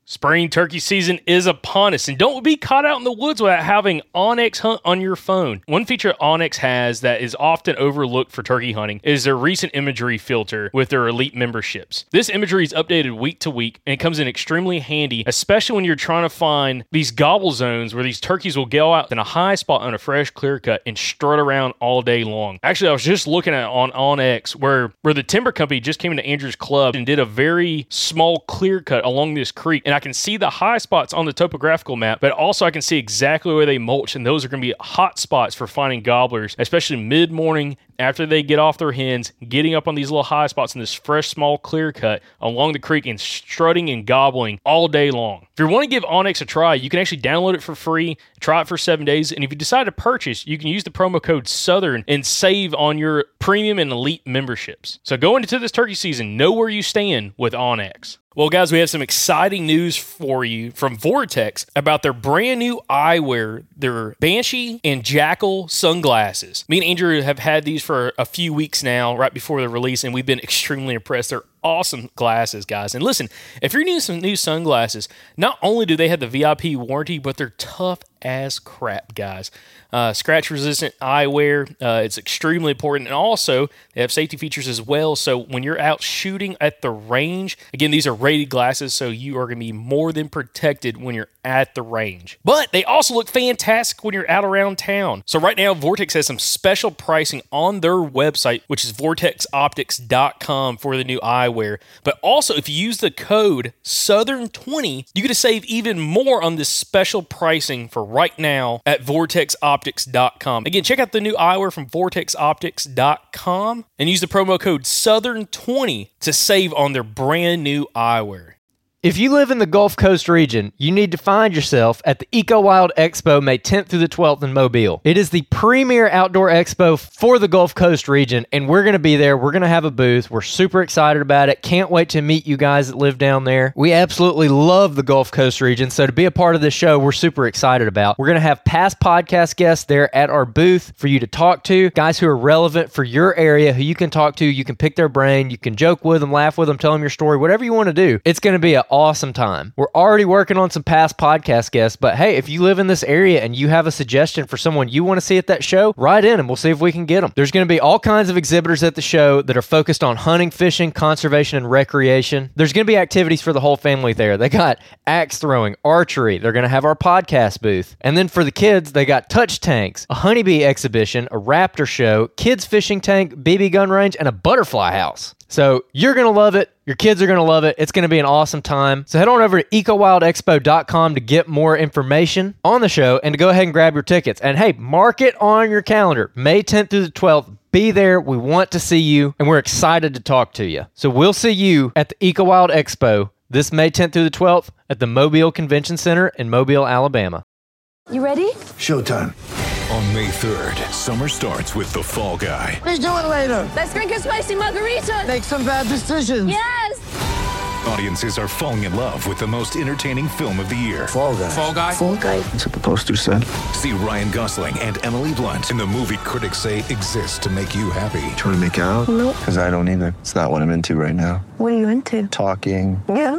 Spring turkey season is upon us, and don't be caught out in the woods without having onX Hunt on your phone. One feature onX has that is often overlooked for turkey hunting is their recent imagery filter with their elite memberships. This imagery is updated week to week, and it comes in extremely handy, especially when you're trying to find these gobble zones where these turkeys will go out in a high spot on a fresh clear cut and strut around all day long. Actually, I was just looking at it on onX where the timber company just came into Andrew's club and did a very small clear cut along this creek, and I can see the high spots on the topographical map, but also I can see exactly where they mulch, and those are going to be hot spots for finding gobblers, especially mid-morning after they get off their hens, getting up on these little high spots in this fresh, small clear cut along the creek and strutting and gobbling all day long. If you want to give onX a try, you can actually download it for free, try it for 7 days, and if you decide to purchase, you can use the promo code SOUTHERN and save on your premium and elite memberships. So go into this turkey season, know where you stand with onX. Well, guys, we have some exciting news for you from Vortex about their brand new eyewear, their Banshee and Jackal sunglasses. Me and Andrew have had these for a few weeks now, right before the release, and we've been extremely impressed. They're awesome glasses, guys. And listen, if you're needing some new sunglasses, not only do they have the VIP warranty, but they're tough as crap, guys. Scratch-resistant eyewear, it's extremely important. And also, they have safety features as well. So when you're out shooting at the range, again, these are rated glasses, so you are going to be more than protected when you're at the range. But they also look fantastic when you're out around town. So right now, Vortex has some special pricing on their website, which is vortexoptics.com for the new eyewear. But also, if you use the code SOUTHERN20, you get to save even more on this special pricing for right now at vortexoptics.com. Again, check out the new eyewear from vortexoptics.com and use the promo code SOUTHERN20 to save on their brand new eyewear. If you live in the Gulf Coast region, you need to find yourself at the EcoWild Expo May 10th through the 12th in Mobile. It is the premier outdoor expo for the Gulf Coast region, and we're going to be there. We're going to have a booth. We're super excited about it. Can't wait to meet you guys that live down there. We absolutely love the Gulf Coast region, so to be a part of this show, we're super excited about. We're going to have past podcast guests there at our booth for you to talk to, guys who are relevant for your area, who you can talk to. You can pick their brain. You can joke with them, laugh with them, tell them your story, whatever you want to do. It's going to be an awesome time. We're already working on some past podcast guests, but hey, if you live in this area and you have a suggestion for someone you want to see at that show, write in and we'll see if we can get them. There's going to be all kinds of exhibitors at the show that are focused on hunting, fishing, conservation, and recreation. There's going to be activities for the whole family there. They got axe throwing, archery. They're going to have our podcast booth. And then for the kids, they got touch tanks, a honeybee exhibition, a raptor show, kids fishing tank, BB gun range, and a butterfly house. So you're going to love it. Your kids are going to love it. It's going to be an awesome time. So head on over to ecowildexpo.com to get more information on the show and to go ahead and grab your tickets. And hey, mark it on your calendar. May 10th through the 12th. Be there. We want to see you, and we're excited to talk to you. So we'll see you at the EcoWild Expo this May 10th through the 12th at the Mobile Convention Center in Mobile, Alabama. You ready? Showtime. On May 3rd, summer starts with The Fall Guy. Let's do it later. Let's drink a spicy margarita. Make some bad decisions. Yes! Audiences are falling in love with the most entertaining film of the year. Fall Guy. Fall Guy? Fall guy. That's what the poster said. See Ryan Gosling and Emily Blunt in the movie critics say exists to make you happy. Trying to make it out? Nope. Because I don't either. It's not what I'm into right now. What are you into? Talking. Yeah.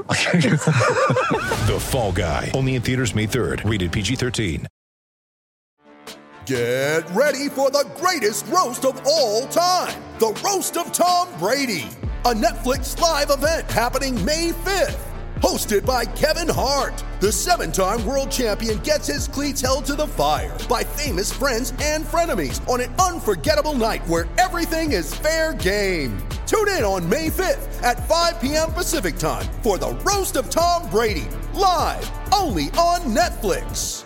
The Fall Guy. Only in theaters May 3rd. Rated PG-13. Get ready for the greatest roast of all time, the Roast of Tom Brady, a Netflix live event happening May 5th. Hosted by Kevin Hart, the 7-time world champion gets his cleats held to the fire by famous friends and frenemies on an unforgettable night where everything is fair game. Tune in on May 5th at 5 p.m. Pacific time for the Roast of Tom Brady, live only on Netflix.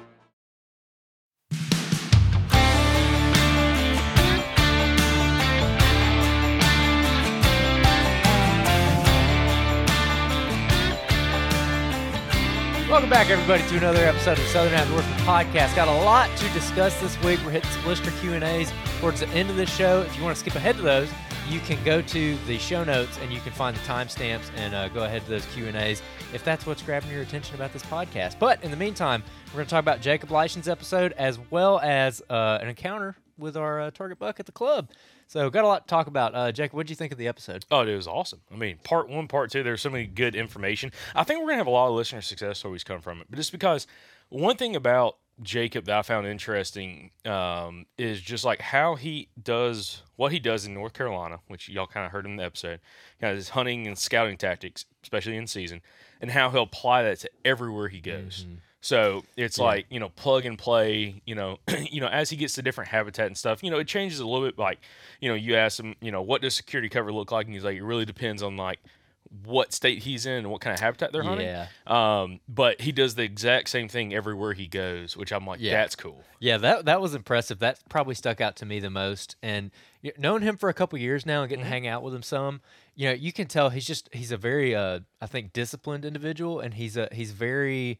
Welcome back, everybody, to another episode of the Southern Outdoorsman Podcast. Got a lot to discuss this week. We're hitting some listener Q&As towards the end of the show. If you want to skip ahead to those, you can go to the show notes and you can find the timestamps and go ahead to those Q&As if that's what's grabbing your attention about this podcast. But in the meantime, we're going to talk about Jacob Leishen's episode as well as an encounter with our target buck at the club. So got a lot to talk about. Jake, what did you think of the episode? Oh, it was awesome. I mean, part 1, part 2, there's so many good information. I think we're going to have a lot of listener success stories come from it. But just because one thing about Jacob that I found interesting is just like how he does what he does in North Carolina, which y'all kind of heard in the episode, kind of his hunting and scouting tactics, especially in season, and how he'll apply that to everywhere he goes. So it's like, plug and play, as he gets to different habitat and stuff, it changes a little bit. Like, you ask him, what does security cover look like? And he's like, it really depends on like what state he's in and what kind of habitat they're hunting. Yeah. But he does the exact same thing everywhere he goes, which I'm like, that's cool. Yeah, that was impressive. That probably stuck out to me the most. And knowing him for a couple years now and getting to hang out with him some, you can tell he's a very, I think, disciplined individual, and he's very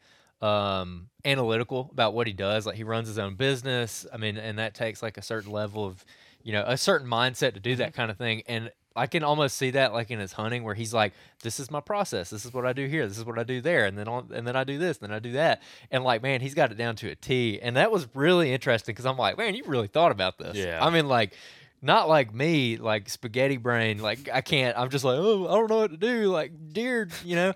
analytical about what he does. Like, he runs his own business. I mean, and that takes like a certain level of, a certain mindset to do that kind of thing. And I can almost see that like in his hunting, where he's like, this is my process. This is what I do here. This is what I do there. And then I do this, then I do that. And like, man, he's got it down to a T. And that was really interesting, because I'm like, man, you really thought about this. Yeah. I mean, like, not like me, like spaghetti brain. Like, I'm just like, oh, I don't know what to do. Like, deer,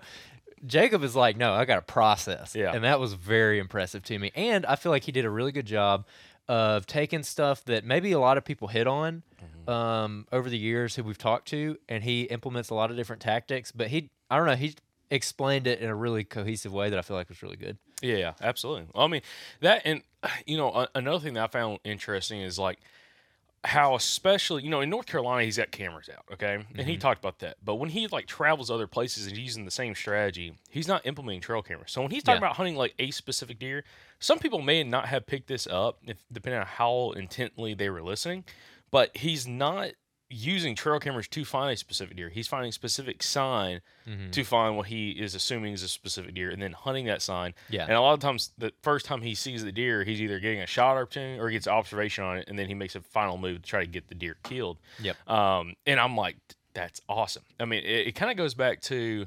Jacob is like, no, I got a process. Yeah. And that was very impressive to me. And I feel like he did a really good job of taking stuff that maybe a lot of people hit on over the years who we've talked to, and he implements a lot of different tactics. But he explained it in a really cohesive way that I feel like was really good. Yeah, absolutely. Well, I mean, that, and, another thing that I found interesting is like, how especially, in North Carolina, he's got cameras out, okay? And he talked about that. But when he, like, travels other places and using the same strategy, he's not implementing trail cameras. So when he's talking about hunting, like, a specific deer, some people may not have picked this up, depending on how intently they were listening. But he's not using trail cameras to find a specific deer. He's finding a specific sign to find what he is assuming is a specific deer, and then hunting that sign. Yeah. And a lot of times, the first time he sees the deer, he's either getting a shot opportunity or he gets observation on it, and then he makes a final move to try to get the deer killed. Yep. And I'm like, that's awesome. I mean, it kind of goes back to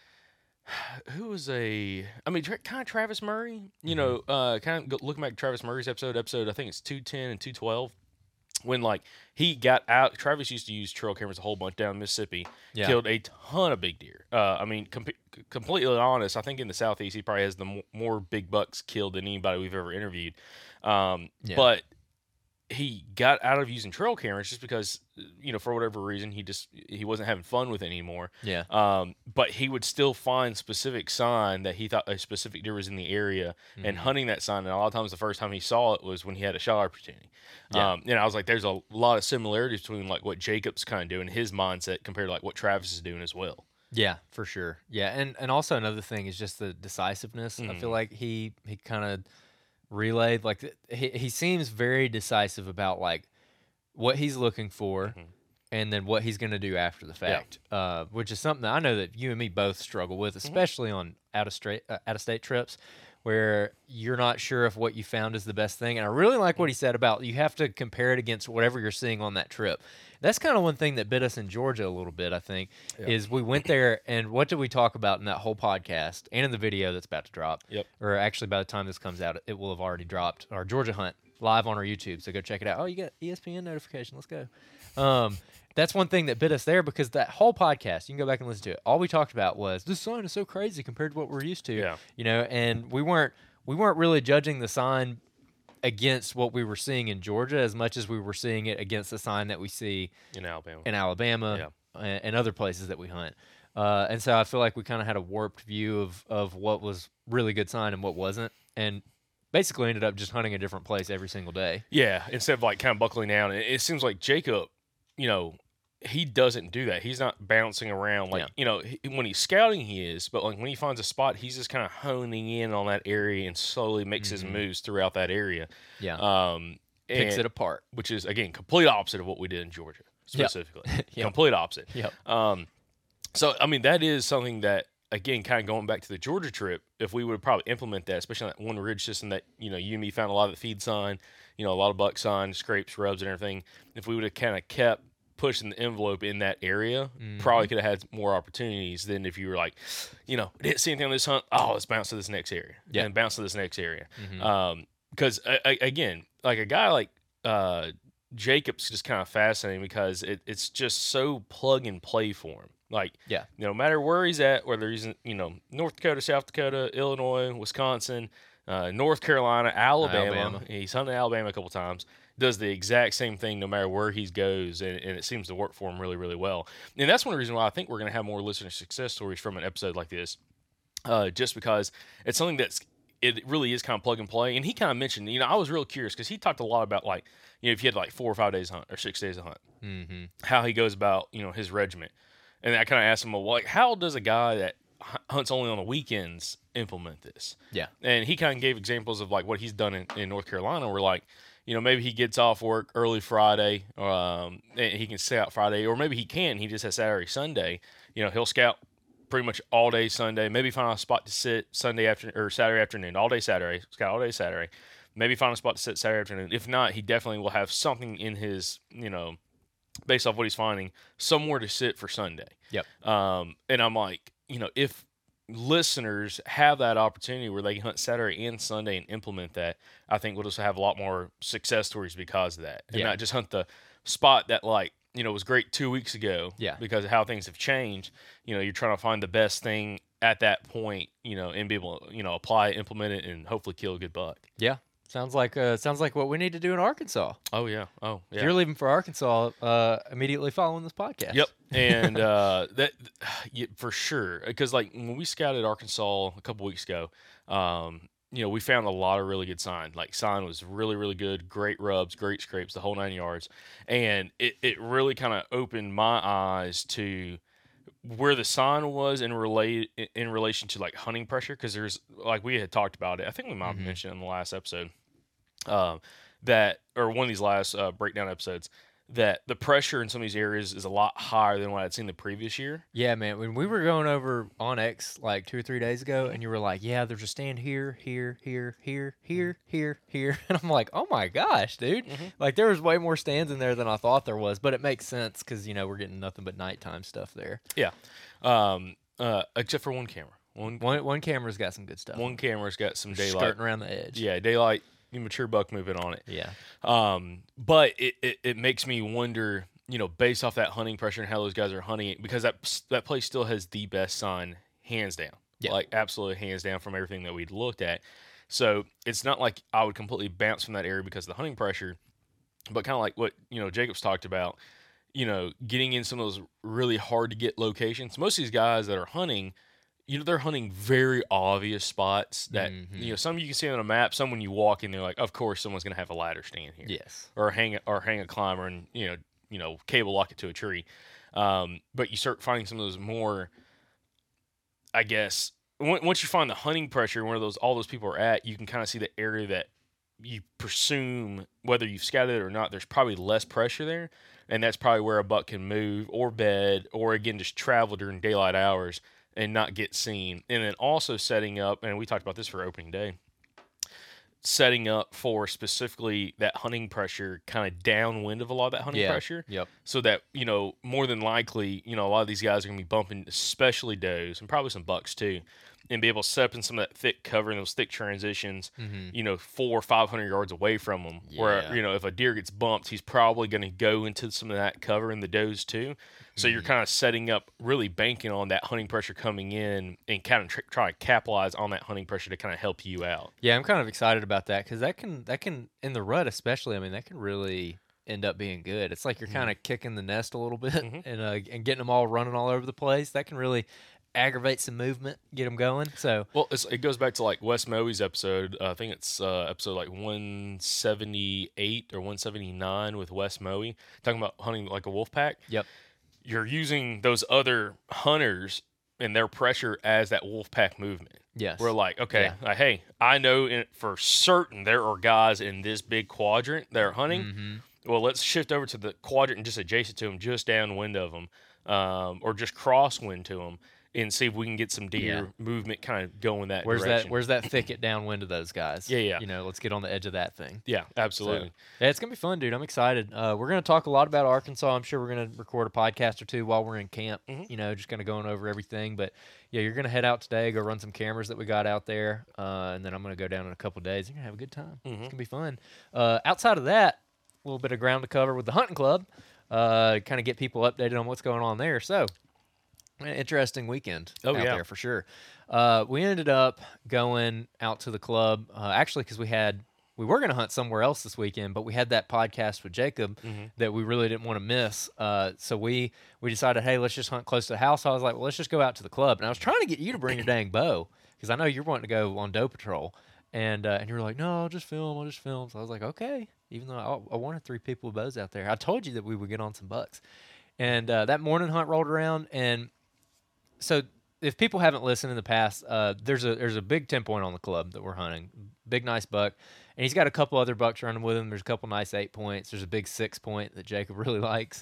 who was kind of Travis Murray. Kind of looking back at Travis Murray's episode, I think it's 210 and 212. When, like, he got out, Travis used to use trail cameras a whole bunch down in Mississippi, killed a ton of big deer. I mean, completely honest, I think in the Southeast, he probably has the more big bucks killed than anybody we've ever interviewed. But he got out of using trail cameras just because, for whatever reason, he wasn't having fun with it anymore. Yeah. But he would still find specific sign that he thought a specific deer was in the area and hunting that sign. And a lot of times the first time he saw it was when he had a shot opportunity. Yeah. And I was like, there's a lot of similarities between like what Jacob's kind of doing, his mindset, compared to like what Travis is doing as well. Yeah, for sure. Yeah. And also another thing is just the decisiveness. I feel like he kind of relayed, like, he seems very decisive about like what he's looking for and then what he's going to do after the fact, which is something that I know that you and me both struggle with, especially on out of state trips, where you're not sure if what you found is the best thing. And I really like what he said about you have to compare it against whatever you're seeing on that trip. That's kind of one thing that bit us in Georgia a little bit, I think, is we went there, and what did we talk about in that whole podcast and in the video that's about to drop? Or actually, by the time this comes out, it will have already dropped. Our Georgia hunt live on our YouTube, so go check it out. Oh, you got ESPN notification. Let's go. That's one thing that bit us there, because that whole podcast, you can go back and listen to it. All we talked about was this sign is so crazy compared to what we're used to. And we weren't really judging the sign against what we were seeing in Georgia as much as we were seeing it against the sign that we see in Alabama and other places that we hunt. And so I feel like we kind of had a warped view of what was really good sign and what wasn't, and basically ended up just hunting a different place every single day. Yeah, instead of like kind of buckling down. It seems like Jacob, he doesn't do that. He's not bouncing around like, when he's scouting he is, but like when he finds a spot, he's just kind of honing in on that area and slowly makes his moves throughout that area. Picks it apart. Which is, again, complete opposite of what we did in Georgia, specifically. Complete opposite. So, I mean, that is something that, again, kind of going back to the Georgia trip, if we would probably implement that, especially on that one ridge system that, you and me found a lot of the feed sign, a lot of buck sign, scrapes, rubs, and everything, if we would have kind of kept pushing the envelope in that area, probably could have had more opportunities than if you were like, didn't see anything on this hunt, let's bounce to this next area. And bounce to this next area. Because, again, like a guy like Jacob's just kind of fascinating because it's just so plug and play for him. Like, no matter where he's at, whether he's in, North Dakota, South Dakota, Illinois, Wisconsin, North Carolina, Alabama. He's hunted Alabama a couple times. Does the exact same thing no matter where he goes, and it seems to work for him really, really well. And that's one reason why I think we're going to have more listener success stories from an episode like this, just because it's something it really is kind of plug and play. And he kind of mentioned, I was real curious because he talked a lot about, like, if you had like 4 or 5 days hunt or 6 days of hunt, how he goes about, his regiment. And I kind of asked him, well, like, how does a guy that hunts only on the weekends implement this? Yeah. And he kind of gave examples of like what he's done in North Carolina, where like, maybe he gets off work early Friday, and he can stay out Friday, or maybe he just has Saturday, Sunday. He'll scout pretty much all day Sunday, maybe find a spot to sit Saturday afternoon, all day Saturday, scout all day Saturday, maybe find a spot to sit Saturday afternoon. If not, he definitely will have something in his, based off what he's finding, somewhere to sit for Sunday. Yep. And I'm like, if listeners have that opportunity where they can hunt Saturday and Sunday and implement that, I think we'll just have a lot more success stories because of that. And not just hunt the spot that, like, was great 2 weeks ago. Yeah. Because of how things have changed. You're trying to find the best thing at that point, and be able to, apply it, implement it, and hopefully kill a good buck. Yeah. Sounds like what we need to do in Arkansas. Oh yeah. If you're leaving for Arkansas, immediately following this podcast. Yep. And that for sure, because like when we scouted Arkansas a couple weeks ago, we found a lot of really good sign. Like, sign was really, really good, great rubs, great scrapes, the whole 9 yards, and it really kind of opened my eyes to where the sign was in relation to like hunting pressure, because there's, like, we had talked about it. I think we might have mentioned it in the last episode, that, or one of these last breakdown episodes, that the pressure in some of these areas is a lot higher than what I'd seen the previous year. Yeah, man. When we were going over Onyx like 2 or 3 days ago, and you were like, "Yeah, there's a stand here, here, here, here, here, here, here," and I'm like, "Oh my gosh, dude!" Like, there was way more stands in there than I thought there was, but it makes sense because we're getting nothing but nighttime stuff there. Yeah, except for one camera. One camera's got some good stuff. One camera's got some daylight skirting around the edge. Yeah, daylight. Mature buck moving on it. Yeah. But it makes me wonder, based off that hunting pressure and how those guys are hunting it, because that place still has the best sign, hands down. Yeah. Like, absolutely hands down from everything that we'd looked at. So it's not like I would completely bounce from that area because of the hunting pressure, but kind of like what, Jacobs talked about, getting in some of those really hard to get locations. Most of these guys that are hunting, they're hunting very obvious spots that, some you can see on a map, some when you walk in, they're like, of course, someone's going to have a ladder stand here. Yes. Or hang a climber and, cable lock it to a tree. But you start finding some of those more, I guess, once you find the hunting pressure where all those people are at, you can kind of see the area that you presume, whether you've scouted it or not, there's probably less pressure there. And that's probably where a buck can move or bed or, again, just travel during daylight hours and not get seen. And then also setting up, and we talked about this for opening day, setting up for specifically that hunting pressure kind of downwind of a lot of that hunting pressure. Yep. So that, more than likely, a lot of these guys are going to be bumping, especially does, and probably some bucks too, and be able to set up in some of that thick cover and those thick transitions, 400 or 500 yards away from them. Yeah. Where, if a deer gets bumped, he's probably going to go into some of that cover in the does too. So you're kind of setting up, really banking on that hunting pressure coming in and kind of try to capitalize on that hunting pressure to kind of help you out. Yeah, I'm kind of excited about that because that can, in the rut especially, that can really end up being good. It's like you're kind of kicking the nest a little bit and getting them all running all over the place. That can really aggravate some movement, get them going. So, well, it goes back to like Wes Moe's episode. I think it's episode like 178 or 179 with Wes Moe, talking about hunting like a wolf pack. Yep. You're using those other hunters and their pressure as that wolf pack movement. Yes. We're like, okay, hey, I know for certain there are guys in this big quadrant that are hunting. Well, let's shift over to the quadrant and just adjacent to them, just downwind of them, or just crosswind to them, and see if we can get some deer movement kind of going that direction. Where's that thicket downwind of those guys? Yeah. Let's get on the edge of that thing. Yeah, absolutely. So, yeah, it's going to be fun, dude. I'm excited. We're going to talk a lot about Arkansas. I'm sure we're going to record a podcast or two while we're in camp, just kind of going over everything. But, yeah, you're going to head out today, go run some cameras that we got out there, and then I'm going to go down in a couple of days. You're going to have a good time. It's going to be fun. Outside of that, little bit of ground to cover with the hunting club, kind of get people updated on what's going on there. So, an interesting weekend out there for sure. We ended up going out to the club, actually, because we were going to hunt somewhere else this weekend, but we had that podcast with Jacob that we really didn't want to miss. So we decided, hey, let's just hunt close to the house. I was like, well, let's just go out to the club. And I was trying to get you to bring your dang bow because I know you're wanting to go on doe patrol. And you were like, no, I'll just film. So I was like, okay, even though I wanted 3 people with bows out there. I told you that we would get on some bucks. And that morning hunt rolled around. And so if people haven't listened in the past, there's a big 10-point on the club that we're hunting. Big, nice buck. And he's got a couple other bucks running with him. There's a couple nice 8 points. There's a big 6 point that Jacob really likes.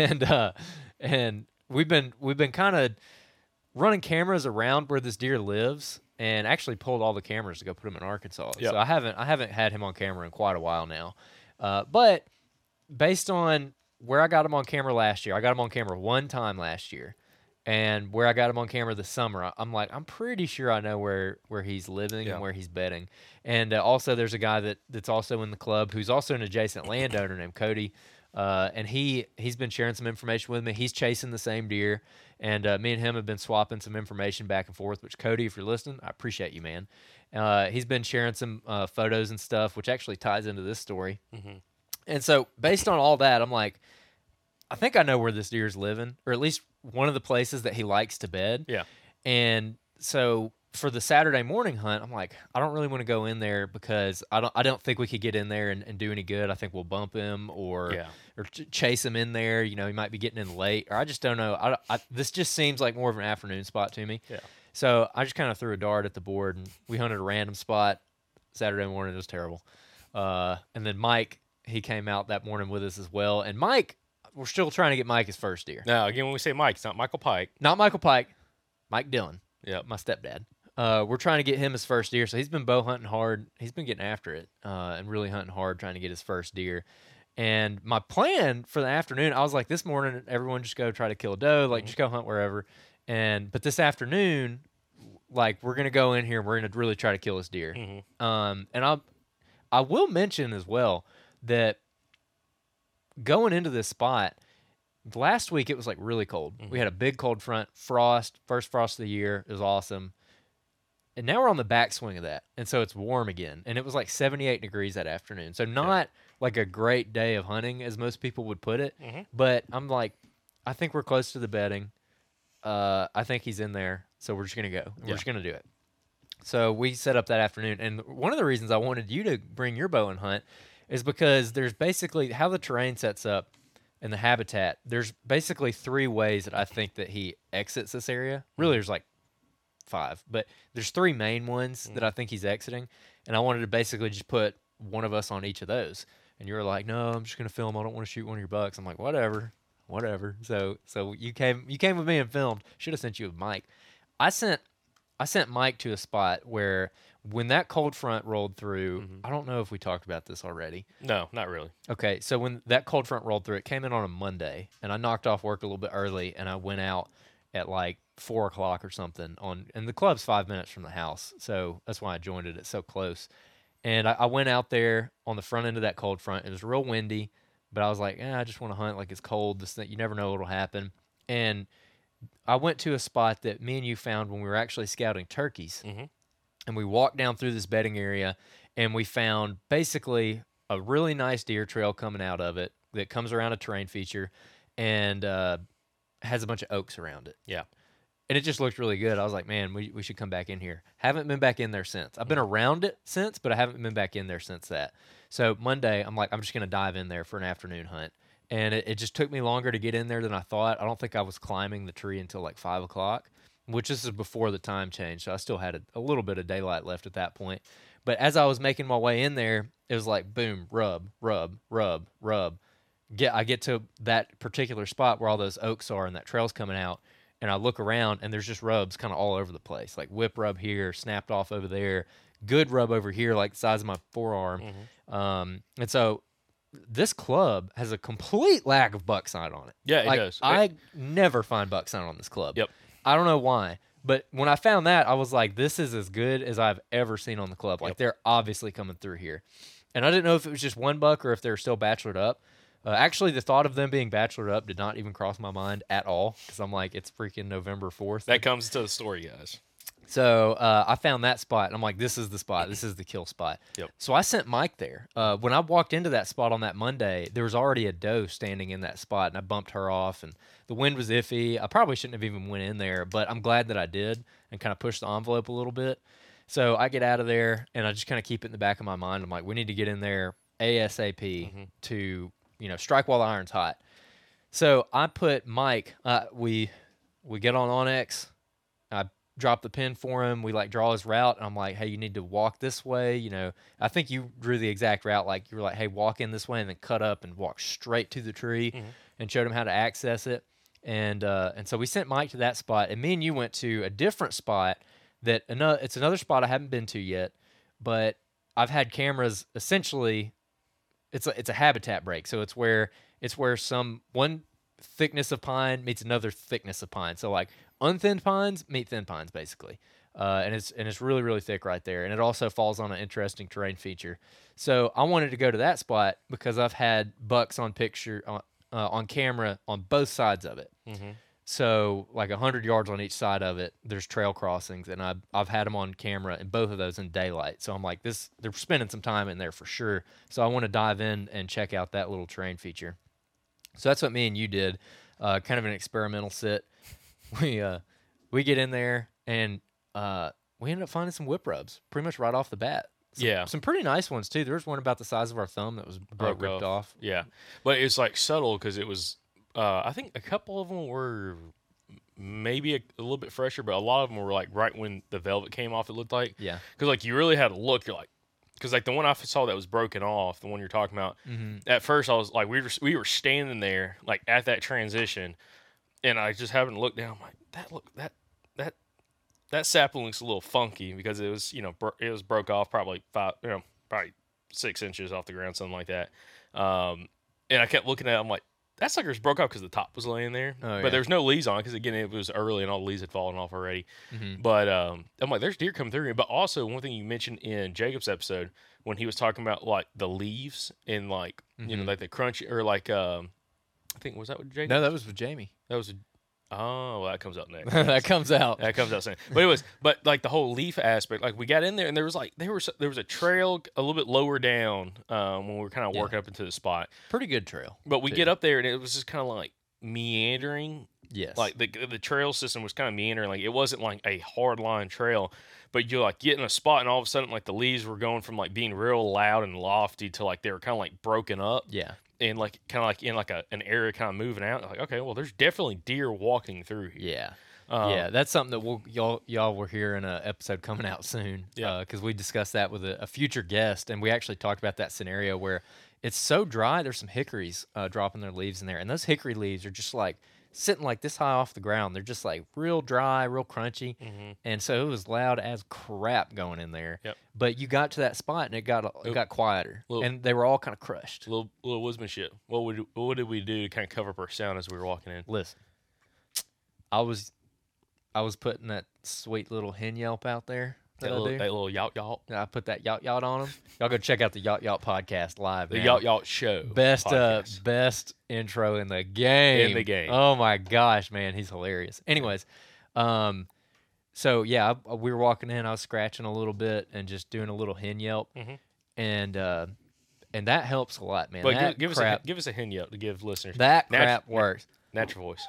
And we've been kind of running cameras around where this deer lives and actually pulled all the cameras to go put him in Arkansas. Yep. So I haven't had him on camera in quite a while now. But based on where I got him on camera last year, I got him on camera one time last year. And where I got him on camera this summer, I'm like, I'm pretty sure I know where he's living and where he's bedding. And also there's a guy that's also in the club who's also an adjacent landowner named Cody. And he's been sharing some information with me. He's chasing the same deer. And me and him have been swapping some information back and forth, which Cody, if you're listening, I appreciate you, man. He's been sharing some photos and stuff, which actually ties into this story. Mm-hmm. And so based on all that, I'm like, I think I know where this deer is living, or at least one of the places that he likes to bed. Yeah. And so for the Saturday morning hunt, I'm like, I don't really want to go in there because I don't think we could get in there and do any good. I think we'll bump him or chase him in there. You know, he might be getting in late, or I just don't know. This just seems like more of an afternoon spot to me. Yeah. So I just kind of threw a dart at the board, and we hunted a random spot Saturday morning. It was terrible. And then Mike, he came out that morning with us as well. And Mike, we're still trying to get Mike his first deer. Now, again, when we say Mike, it's not Michael Pike. Not Michael Pike. Mike Dillon. Yeah, my stepdad. We're trying to get him his first deer. So he's been bow hunting hard. He's been getting after it and really hunting hard, trying to get his first deer. And my plan for the afternoon, I was like, this morning, everyone just go try to kill a doe. Like, just go hunt wherever. But this afternoon, like, we're going to go in here and we're going to really try to kill this deer. Mm-hmm. And I will mention as well that going into this spot, last week it was like really cold. Mm-hmm. We had a big cold front, frost, first frost of the year. It was awesome. And now we're on the backswing of that. And so it's warm again. And it was like 78 degrees that afternoon. So not like a great day of hunting as most people would put it. Mm-hmm. But I'm like, I think we're close to the bedding. I think he's in there. So we're just going to go. We're just going to do it. So we set up that afternoon. And one of the reasons I wanted you to bring your bow and hunt is because there's basically how the terrain sets up and the habitat. There's basically 3 ways that I think that he exits this area. Really, there's like 5, but there's 3 main ones that I think he's exiting. And I wanted to basically just put one of us on each of those. And you were like, no, I'm just going to film. I don't want to shoot one of your bucks. I'm like, whatever. So you came with me and filmed. Should have sent you with Mike. I sent Mike to a spot where when that cold front rolled through, I don't know if we talked about this already. No, not really. Okay, so when that cold front rolled through, it came in on a Monday, and I knocked off work a little bit early, and I went out at like 4 o'clock or something. And the club's 5 minutes from the house, so that's why I joined it. It's so close. And I went out there on the front end of that cold front. It was real windy, but I was like, I just want to hunt like it's cold. This thing, you never know what'll happen. And I went to a spot that me and you found when we were actually scouting turkeys. Mm-hmm. And we walked down through this bedding area, and we found basically a really nice deer trail coming out of it that comes around a terrain feature and has a bunch of oaks around it. Yeah. And it just looked really good. I was like, man, we should come back in here. Haven't been back in there since. I've been around it since, but I haven't been back in there since that. So Monday, I'm like, I'm just going to dive in there for an afternoon hunt. And it just took me longer to get in there than I thought. I don't think I was climbing the tree until like 5 o'clock, which this is before the time change. So I still had a little bit of daylight left at that point. But as I was making my way in there, it was like, boom, rub, rub, rub, rub. I get to that particular spot where all those oaks are and that trail's coming out. And I look around, and there's just rubs kind of all over the place. Like whip rub here, snapped off over there, good rub over here, like the size of my forearm. Mm-hmm. And so this club has a complete lack of buck sign on it. Yeah, like, it does. I never find buck sign on this club. Yep. I don't know why. But when I found that, I was like, this is as good as I've ever seen on the club. Like, they're obviously coming through here. And I didn't know if it was just one buck or if they were still bachelored up. Actually, the thought of them being bachelored up did not even cross my mind at all because I'm like, it's freaking November 4th. That comes to the story, guys. So I found that spot, and I'm like, this is the spot. This is the kill spot. Yep. So I sent Mike there. When I walked into that spot on that Monday, there was already a doe standing in that spot, and I bumped her off, and the wind was iffy. I probably shouldn't have even went in there, but I'm glad that I did and kind of pushed the envelope a little bit. So I get out of there, and I just kind of keep it in the back of my mind. I'm like, we need to get in there ASAP to, strike while the iron's hot. So I put Mike, we get on Onyx. I drop the pin for him. We draw his route. And I'm like, hey, you need to walk this way. I think you drew the exact route. Like you were like, hey, walk in this way and then cut up and walk straight to the tree and showed him how to access it. And so we sent Mike to that spot. And me and you went to a different spot it's another spot I haven't been to yet, but I've had cameras essentially. It's a habitat break. So it's where one thickness of pine meets another thickness of pine. So unthinned pines meet thin pines basically, and it's really, really thick right there. And it also falls on an interesting terrain feature. So I wanted to go to that spot because I've had bucks on camera on both sides of it. So 100 yards on each side of it, there's trail crossings, and I've had them on camera in both of those in daylight. So I'm like, they're spending some time in there for sure. So I want to dive in and check out that little terrain feature. So that's what me and you did, kind of an experimental sit. We get in there, and we ended up finding some whip rubs pretty much right off the bat. Some pretty nice ones, too. There was one about the size of our thumb that was ripped off. Yeah. But it's subtle because it was, I think a couple of them were maybe a little bit fresher, but a lot of them were right when the velvet came off, it looked like. Yeah. Because you really had to look, you're like, because the one I saw that was broken off, the one you're talking about, at first I was like, we were standing there at that transition, and I just happened to look down. I'm like, that sapling looks a little funky because it was it was broke off probably probably 6 inches off the ground, something like that. And I kept looking at it. I'm like, that sucker's broke off because the top was laying there, but there was no leaves on it because again it was early and all the leaves had fallen off already. But I'm like, there's deer coming through. But also one thing you mentioned in Jacob's episode when he was talking about the leaves and the crunchy or I think was that with Jacob? No, that was with Jamie. That was that comes out next. That comes out. That comes out soon. But the whole leaf aspect, we got in there and there was a trail a little bit lower down when we were kind of working up into the spot. Pretty good trail. But we get up there and it was just kind of meandering. Yes. The trail system was kind of meandering. It wasn't a hard line trail, but you get in a spot and all of a sudden the leaves were going from being real loud and lofty to they were kind of broken up. Yeah. And in an area kind of moving out. Okay, well, there's definitely deer walking through here. Yeah. That's something that y'all will hear in an episode coming out soon. Yeah. Because we discussed that with a future guest, and we actually talked about that scenario where it's so dry. There's some hickories dropping their leaves in there, and those hickory leaves are just sitting this high off the ground. They're just real dry, real crunchy. And so it was loud as crap going in there. Yep. But you got to that spot and it got quieter. And they were all kind of crushed. Little woodsmanship. What did we do to kind of cover up our sound as we were walking in? Listen, I was putting that sweet little hen yelp out there. That little yacht yacht. I put that yacht yacht on them. Y'all go check out the yacht yacht podcast live. The yacht yacht show. Best intro in the game. Oh my gosh, man, he's hilarious. Anyways, so yeah, we were walking in. I was scratching a little bit and just doing a little hen yelp, and that helps a lot, man. But give us a hen yelp to give listeners. That crap works. Natural voice.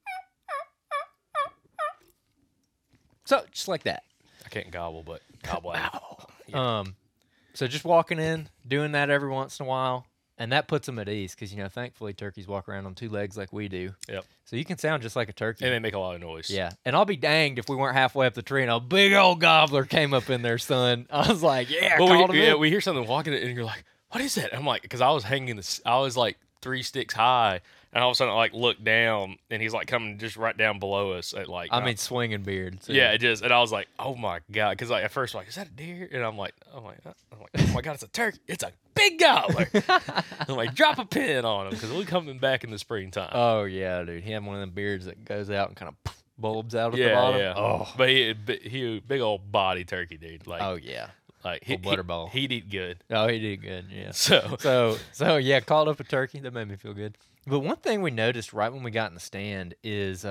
So just like that. I can't gobble, but gobble out. So just walking in, doing that every once in a while, and that puts them at ease because, thankfully turkeys walk around on two legs like we do. Yep. So you can sound just like a turkey. And they make a lot of noise. Yeah. And I'll be danged if we weren't halfway up the tree and a big old gobbler came up in there, son. I was like, we hear something walking it, and you're like, what is that? I'm like, because I was I was 3 sticks high, and all of a sudden I look down, and he's coming just right down below us at swinging beard. So. Yeah, and I was like, oh my god, because at first is that a deer? And I'm like, oh my god, it's a turkey. It's a big gobbler. I'm like, drop a pin on him because we're coming back in the springtime. Oh yeah, dude, he had one of them beards that goes out and kind of bulbs out at the bottom. Yeah. Oh, but he big old body turkey, dude. Oh yeah. Like Old Butterball. he'd eat good. Oh, he did good. Yeah. So So yeah, called up a turkey. That made me feel good. But one thing we noticed right when we got in the stand is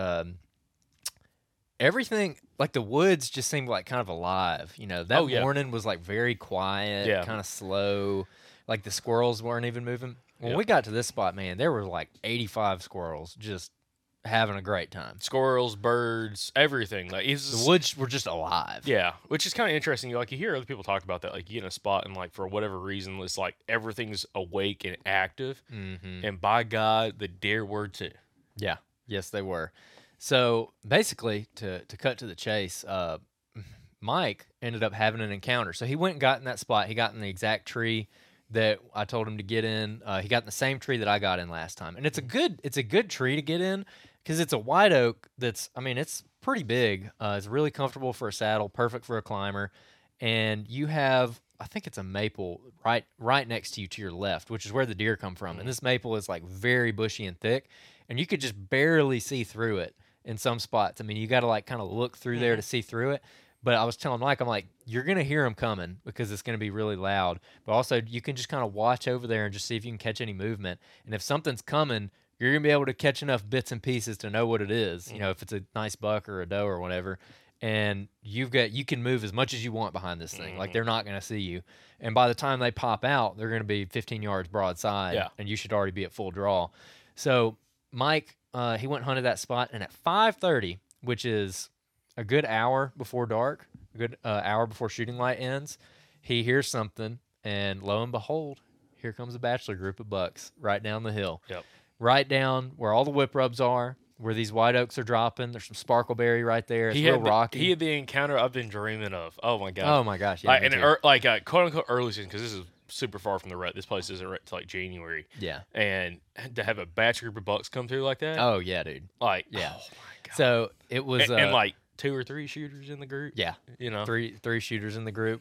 everything, like the woods just seemed like kind of alive. You know, that Oh, yeah. morning was like very quiet, Yeah. kind of slow. Like the squirrels weren't even moving. When Yep. we got to this spot, man, there were like 85 squirrels just having a great time. squirrels, birds, everything. Like The woods were just alive. Yeah, which is kind of interesting. Like you hear other people talk about that. Like you get in a spot and like for whatever reason, it's like everything's awake and active. Mm-hmm. And by God, the deer were too. Yeah. Yes, they were. So basically, to cut to the chase, Mike ended up having an encounter. So he went and got in that spot. He got in the exact tree that I told him to get in. He got in the same tree that I got in last time, and it's a good tree to get in because it's a white oak. It's pretty big. It's really comfortable for a saddle, perfect for a climber, and you have, I think it's a maple right next to you to your left, which is where the deer come from. And this maple is like very bushy and thick, and you could just barely see through it in some spots. I mean, you got to like kind of look through there to see through it. But I was telling Mike, I'm like, you're going to hear them coming because it's going to be really loud. But also, you can just kind of watch over there and just see if you can catch any movement. And if something's coming, you're going to be able to catch enough bits and pieces to know what it is. You know, if it's a nice buck or a doe or whatever. And you can move as much as you want behind this thing. Like, they're not going to see you. And by the time they pop out, they're going to be 15 yards broadside. Yeah. And you should already be at full draw. So Mike, he went and hunted that spot. And at 5:30, which is a good hour before dark, a good hour before shooting light ends, he hears something, and lo and behold, here comes a bachelor group of bucks right down the hill. Yep. Right down where all the whip rubs are, where these white oaks are dropping. There's some sparkleberry right there. It's real rocky. He had the encounter I've been dreaming of. Oh my God. Oh my gosh. Yeah, Like, me and too. quote unquote early season, because this is super far from the rut. This place isn't right till like January. Yeah. And to have a batch group of bucks come through like that. Oh yeah, dude. Like, Yeah. oh my God. So it was and like 2 or 3 shooters in the group. yeah, You know? three shooters in the group.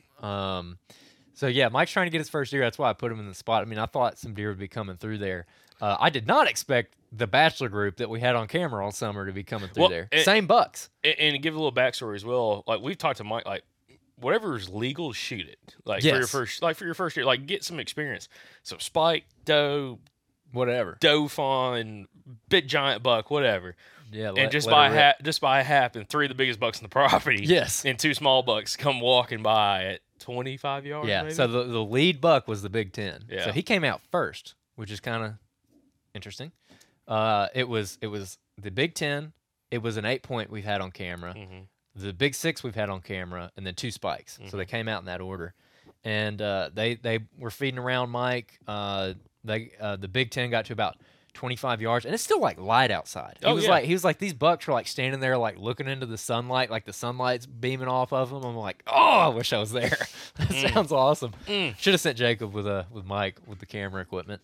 So yeah, Mike's trying to get his first deer. That's why I put him in the spot. I mean, I thought some deer would be coming through there. I did not expect the bachelor group that we had on camera all summer to be coming through there. Same bucks. And to give a little backstory as well, like we've talked to Mike, like whatever is legal, shoot it. Like Yes. for your first year, like get some experience. So spike, doe, Whatever. doe fawn, big giant buck, whatever. Yeah. And just by a happen, 3 of the biggest bucks on the property. Yes. And 2 small bucks come walking by at 25 yards. Yeah. maybe? So the lead buck was the Big Ten. Yeah. So he came out first, which is kind of interesting. It was the Big Ten. It was an 8-point we've had on camera. Mhm. The Big 6 we've had on camera, and then 2 spikes. So they came out in that order, and they were feeding around Mike. The Big Ten got to about 25 yards, and it's still like light outside. He was like these bucks were like standing there like looking into the sunlight, like the sunlight's beaming off of them. I'm like, oh, I wish I was there. That sounds awesome. Should have sent Jacob with Mike with the camera equipment.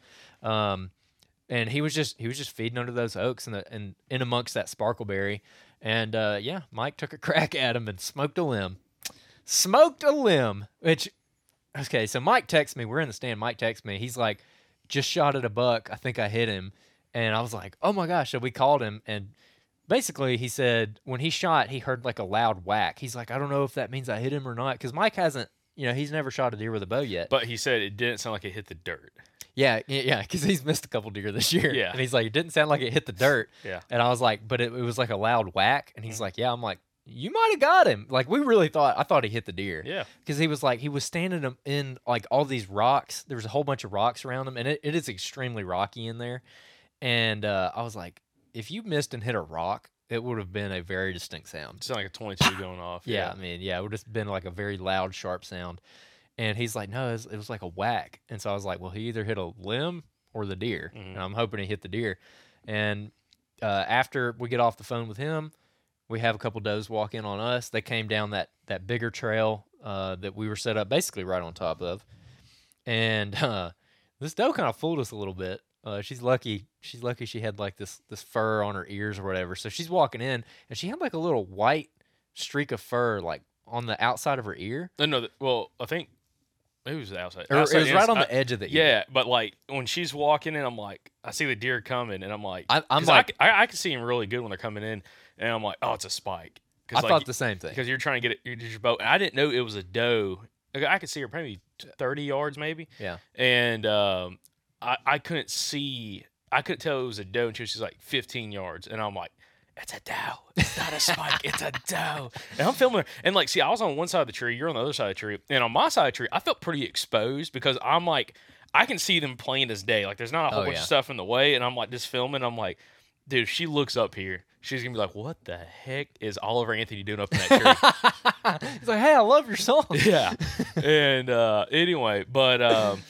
And he was just feeding under those oaks and in amongst that sparkleberry. And yeah, Mike took a crack at him and smoked a limb. Which, okay, so Mike texts me. We're in the stand. Mike texts me. He's like, just shot at a buck. I think I hit him. And I was like, oh my gosh. So we called him. And basically he said when he shot, he heard like a loud whack. He's like, I don't know if that means I hit him or not. Because Mike hasn't, he's never shot a deer with a bow yet. But he said it didn't sound like it hit the dirt. Yeah, because he's missed a couple deer this year. Yeah. And he's like, it didn't sound like it hit the dirt. Yeah. And I was like, but it was like a loud whack. And he's like, yeah. I'm like, you might have got him. Like, I thought he hit the deer. Yeah. Because he was standing in like all these rocks. There was a whole bunch of rocks around him. And it is extremely rocky in there. And I was like, if you missed and hit a rock, it would have been a very distinct sound. It sounded like a 22 going off. Yeah, I mean, it would have been like a very loud, sharp sound. And he's like, no, it was like a whack. And so I was like, well, he either hit a limb or the deer. Mm-hmm. And I'm hoping he hit the deer. And after we get off the phone with him, we have a couple does walk in on us. They came down that bigger trail that we were set up basically right on top of. And this doe kind of fooled us a little bit. She's lucky she had like this fur on her ears or whatever. So she's walking in, and she had like a little white streak of fur like on the outside of her ear. No, well, I think maybe it was the outside. Or it was right on the edge of the ear. Yeah, but like when she's walking in, I'm like, I see the deer coming, and I'm like, I'm 'cause like- I can see him really good when they're coming in, and I'm like, oh, it's a spike. I thought the same thing. Because you're trying to get your bow. And I didn't know it was a doe. Like, I could see her probably 30 yards maybe. Yeah. And I couldn't see. I couldn't tell it was a doe until she was like 15 yards, and I'm like, it's a doe. It's not a spike. It's a doe. And I'm filming her. And, like, see, I was on one side of the tree. You're on the other side of the tree. And on my side of the tree, I felt pretty exposed because I'm like, I can see them plain as day. Like, there's not a whole bunch of stuff in the way. And I'm, like, just filming. I'm like, dude, if she looks up here, she's going to be like, what the heck is Oliver Anthony doing up in that tree? He's like, hey, I love your song. Yeah. And anyway, but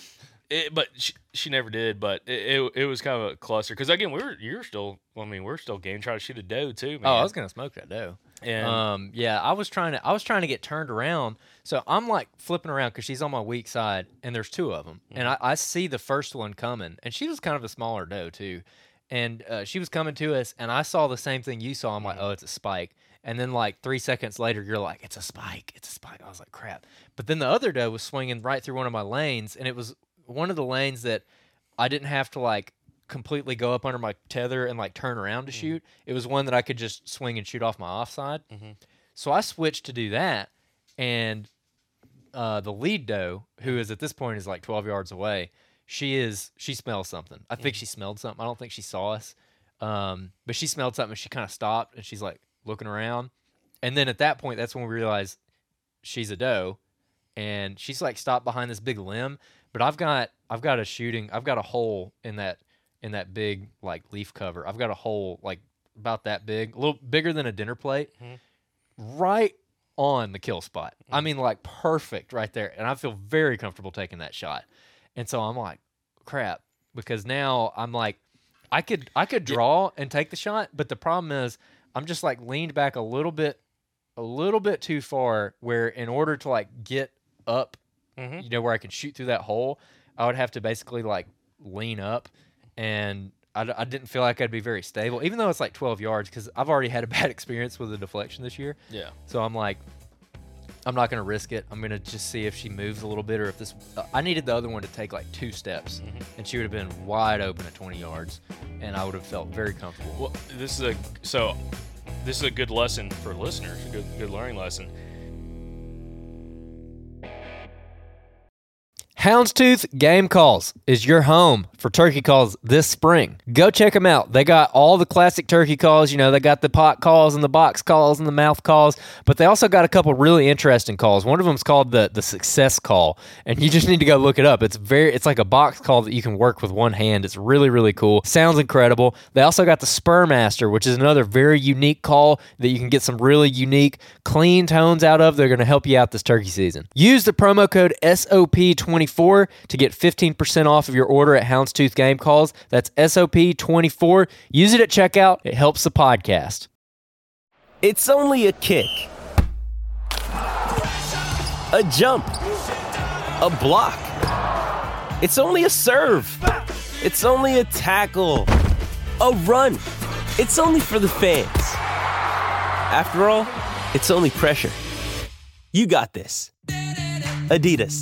she never did. But it was kind of a cluster because again we're still game trying to shoot a doe too. Man. Oh, I was gonna smoke that doe. And yeah, I was trying to get turned around. So I'm like flipping around because she's on my weak side, and there's two of them, and I see the first one coming, and she was kind of a smaller doe too, and she was coming to us, and I saw the same thing you saw. I'm like, oh, it's a spike. And then, like, 3 seconds later, you're like, it's a spike. It's a spike. I was like, crap. But then the other doe was swinging right through one of my lanes, and it was one of the lanes that I didn't have to, like, completely go up under my tether and, like, turn around to shoot. It was one that I could just swing and shoot off my offside. So I switched to do that, and the lead doe, who is at this point is, like, 12 yards away, she smells something. I think she smelled something. I don't think she saw us. But she smelled something, and she kind of stopped, and she's, like, looking around, and then at that point, that's when we realized she's a doe, and she's like stopped behind this big limb. But I've got a hole in that big like leaf cover. I've got a hole like about that big, a little bigger than a dinner plate, right on the kill spot. I mean, like perfect right there, and I feel very comfortable taking that shot. And so I'm like, crap, because now I'm like, I could draw and take the shot, but the problem is, I'm just like leaned back a little bit too far where in order to like get up, where I can shoot through that hole, I would have to basically like lean up, and I didn't feel like I'd be very stable, even though it's like 12 yards because I've already had a bad experience with the deflection this year. Yeah. So I'm like, I'm not going to risk it. I'm going to just see if she moves a little bit or if this I needed the other one to take like 2 steps and she would have been wide open at 20 yards and I would have felt very comfortable. Well, this is a good lesson for listeners, a good learning lesson. Houndstooth Game Calls is your home for turkey calls this spring. Go check them out. They got all the classic turkey calls. They got the pot calls and the box calls and the mouth calls, but they also got a couple really interesting calls. One of them is called the success call, and you just need to go look it up. It's like a box call that you can work with one hand. It's really, really cool. Sounds incredible. They also got the Spurmaster, which is another very unique call that you can get some really unique, clean tones out of. They're going to help you out this turkey season. Use the promo code SOP24 to get 15% off of your order at Houndstooth Game Calls. That's SOP24. Use it at checkout. It helps the podcast. It's only a kick, a jump, a block. It's only a serve. It's only a tackle, a run. It's only for the fans. After all, it's only pressure. You got this. Adidas.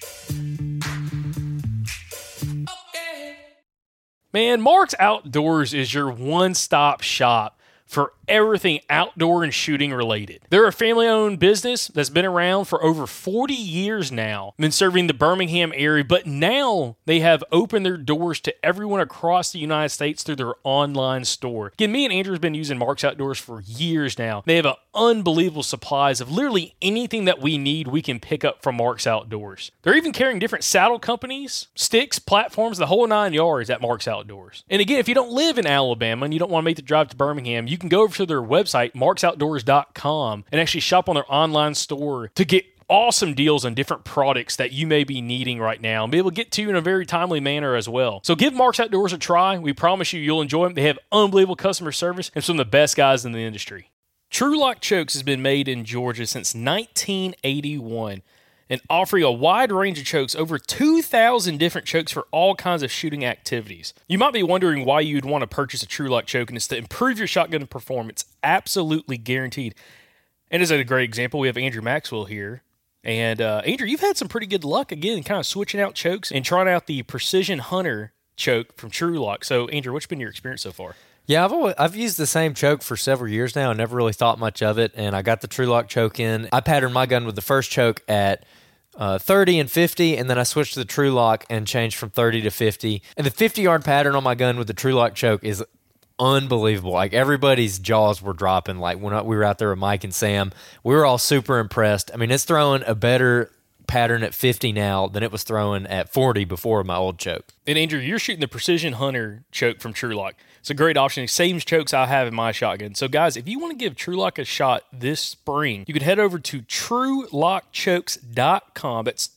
Man, Mark's Outdoors is your one-stop shop for everything outdoor and shooting related. They're a family-owned business that's been around for over 40 years now, been serving the Birmingham area, but now they have opened their doors to everyone across the United States through their online store. Again, me and Andrew have been using Mark's Outdoors for years now. They have an unbelievable supplies of literally anything that we need we can pick up from Mark's Outdoors. They're even carrying different saddle companies, sticks, platforms, the whole 9 yards at Mark's Outdoors. And again, if you don't live in Alabama and you don't want to make the drive to Birmingham, you can go over to their website, marksoutdoors.com, and actually shop on their online store to get awesome deals on different products that you may be needing right now and be able to get to you in a very timely manner as well. So give Mark's Outdoors a try. We promise you'll enjoy them. They have unbelievable customer service and some of the best guys in the industry. Trulock Chokes has been made in Georgia since 1981 and offering a wide range of chokes, over 2,000 different chokes for all kinds of shooting activities. You might be wondering why you'd want to purchase a Trulock choke, and it's to improve your shotgun performance, absolutely guaranteed. And as a great example, we have Andrew Maxwell here. And Andrew, you've had some pretty good luck, again, kind of switching out chokes and trying out the Precision Hunter choke from Trulock. So, Andrew, what's been your experience so far? Yeah, I've used the same choke for several years now and never really thought much of it, and I got the Trulock choke in. I patterned my gun with the first choke at 30 and 50, and then I switched to the True Lock and changed from 30 to 50. And the 50-yard pattern on my gun with the True Lock choke is unbelievable. Like, everybody's jaws were dropping. Like, when we were out there with Mike and Sam, we were all super impressed. I mean, it's throwing a better pattern at 50 now than it was throwing at 40 before my old choke. And Andrew, you're shooting the Precision Hunter choke from True Lock. It's a great option. Same chokes I have in my shotgun. So guys, if you want to give True Lock a shot this spring, you can head over to TrueLockChokes.com. That's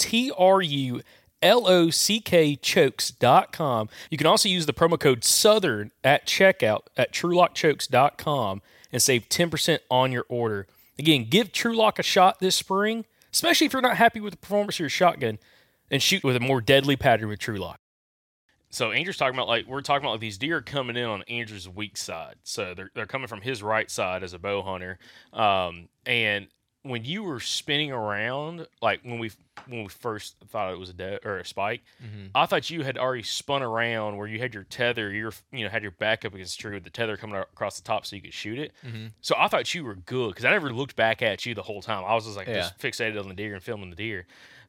TrueLockChokes.com. You can also use the promo code SOUTHERN at checkout at TrueLockChokes.com and save 10% on your order. Again, give True Lock a shot this spring, especially if you're not happy with the performance of your shotgun, and shoot with a more deadly pattern with True Lock. So Andrew's talking about, we're talking about these deer coming in on Andrew's weak side. So they're coming from his right side as a bow hunter. And when you were spinning around, like when we first thought it was a doe or a spike, I thought you had already spun around where you had your tether, had your back up against the tree with the tether coming across the top so you could shoot it. So I thought you were good because I never looked back at you the whole time. I was just just fixated on the deer and filming the deer.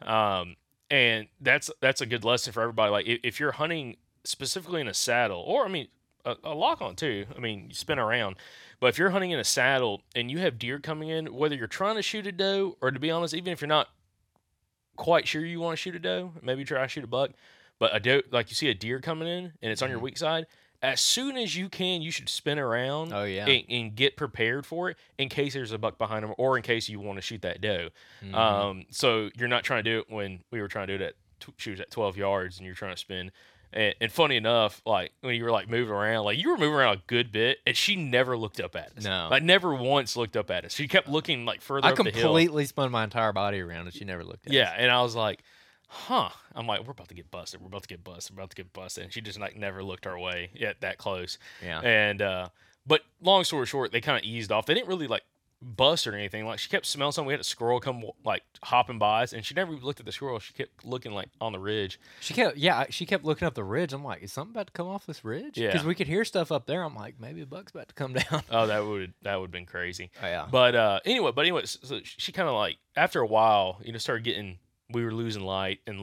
And that's a good lesson for everybody. Like, if you're hunting specifically in a saddle, or a lock on too. I mean, you spin around, but if you're hunting in a saddle and you have deer coming in, whether you're trying to shoot a doe or, to be honest, even if you're not quite sure you want to shoot a doe, maybe try to shoot a buck, but a doe, like you see a deer coming in and it's on your weak side, as soon as you can, you should spin around and get prepared for it in case there's a buck behind them or in case you want to shoot that doe. So you're not trying to do it when we were trying to do it she was at 12 yards and you're trying to spin. And funny enough, like when you were moving around, you were moving around a good bit, and she never looked up at us. No, never once looked up at us. She kept looking further up the hill. I completely spun my entire body around, and she never looked at us. Yeah, and I was like, huh. I'm like, we're about to get busted. And she just never looked our way yet that close. Yeah. And but long story short, they kind of eased off. They didn't really bust or anything. She kept smelling something. We had a squirrel come hopping by us, and she never looked at the squirrel. She kept looking on the ridge. She kept looking up the ridge. I'm like, is something about to come off this ridge? Yeah, because we could hear stuff up there. I'm like, maybe a buck's about to come down. Oh, that would have been crazy. Oh, yeah. But anyway, so she kind of after a while, started getting. We were losing light. I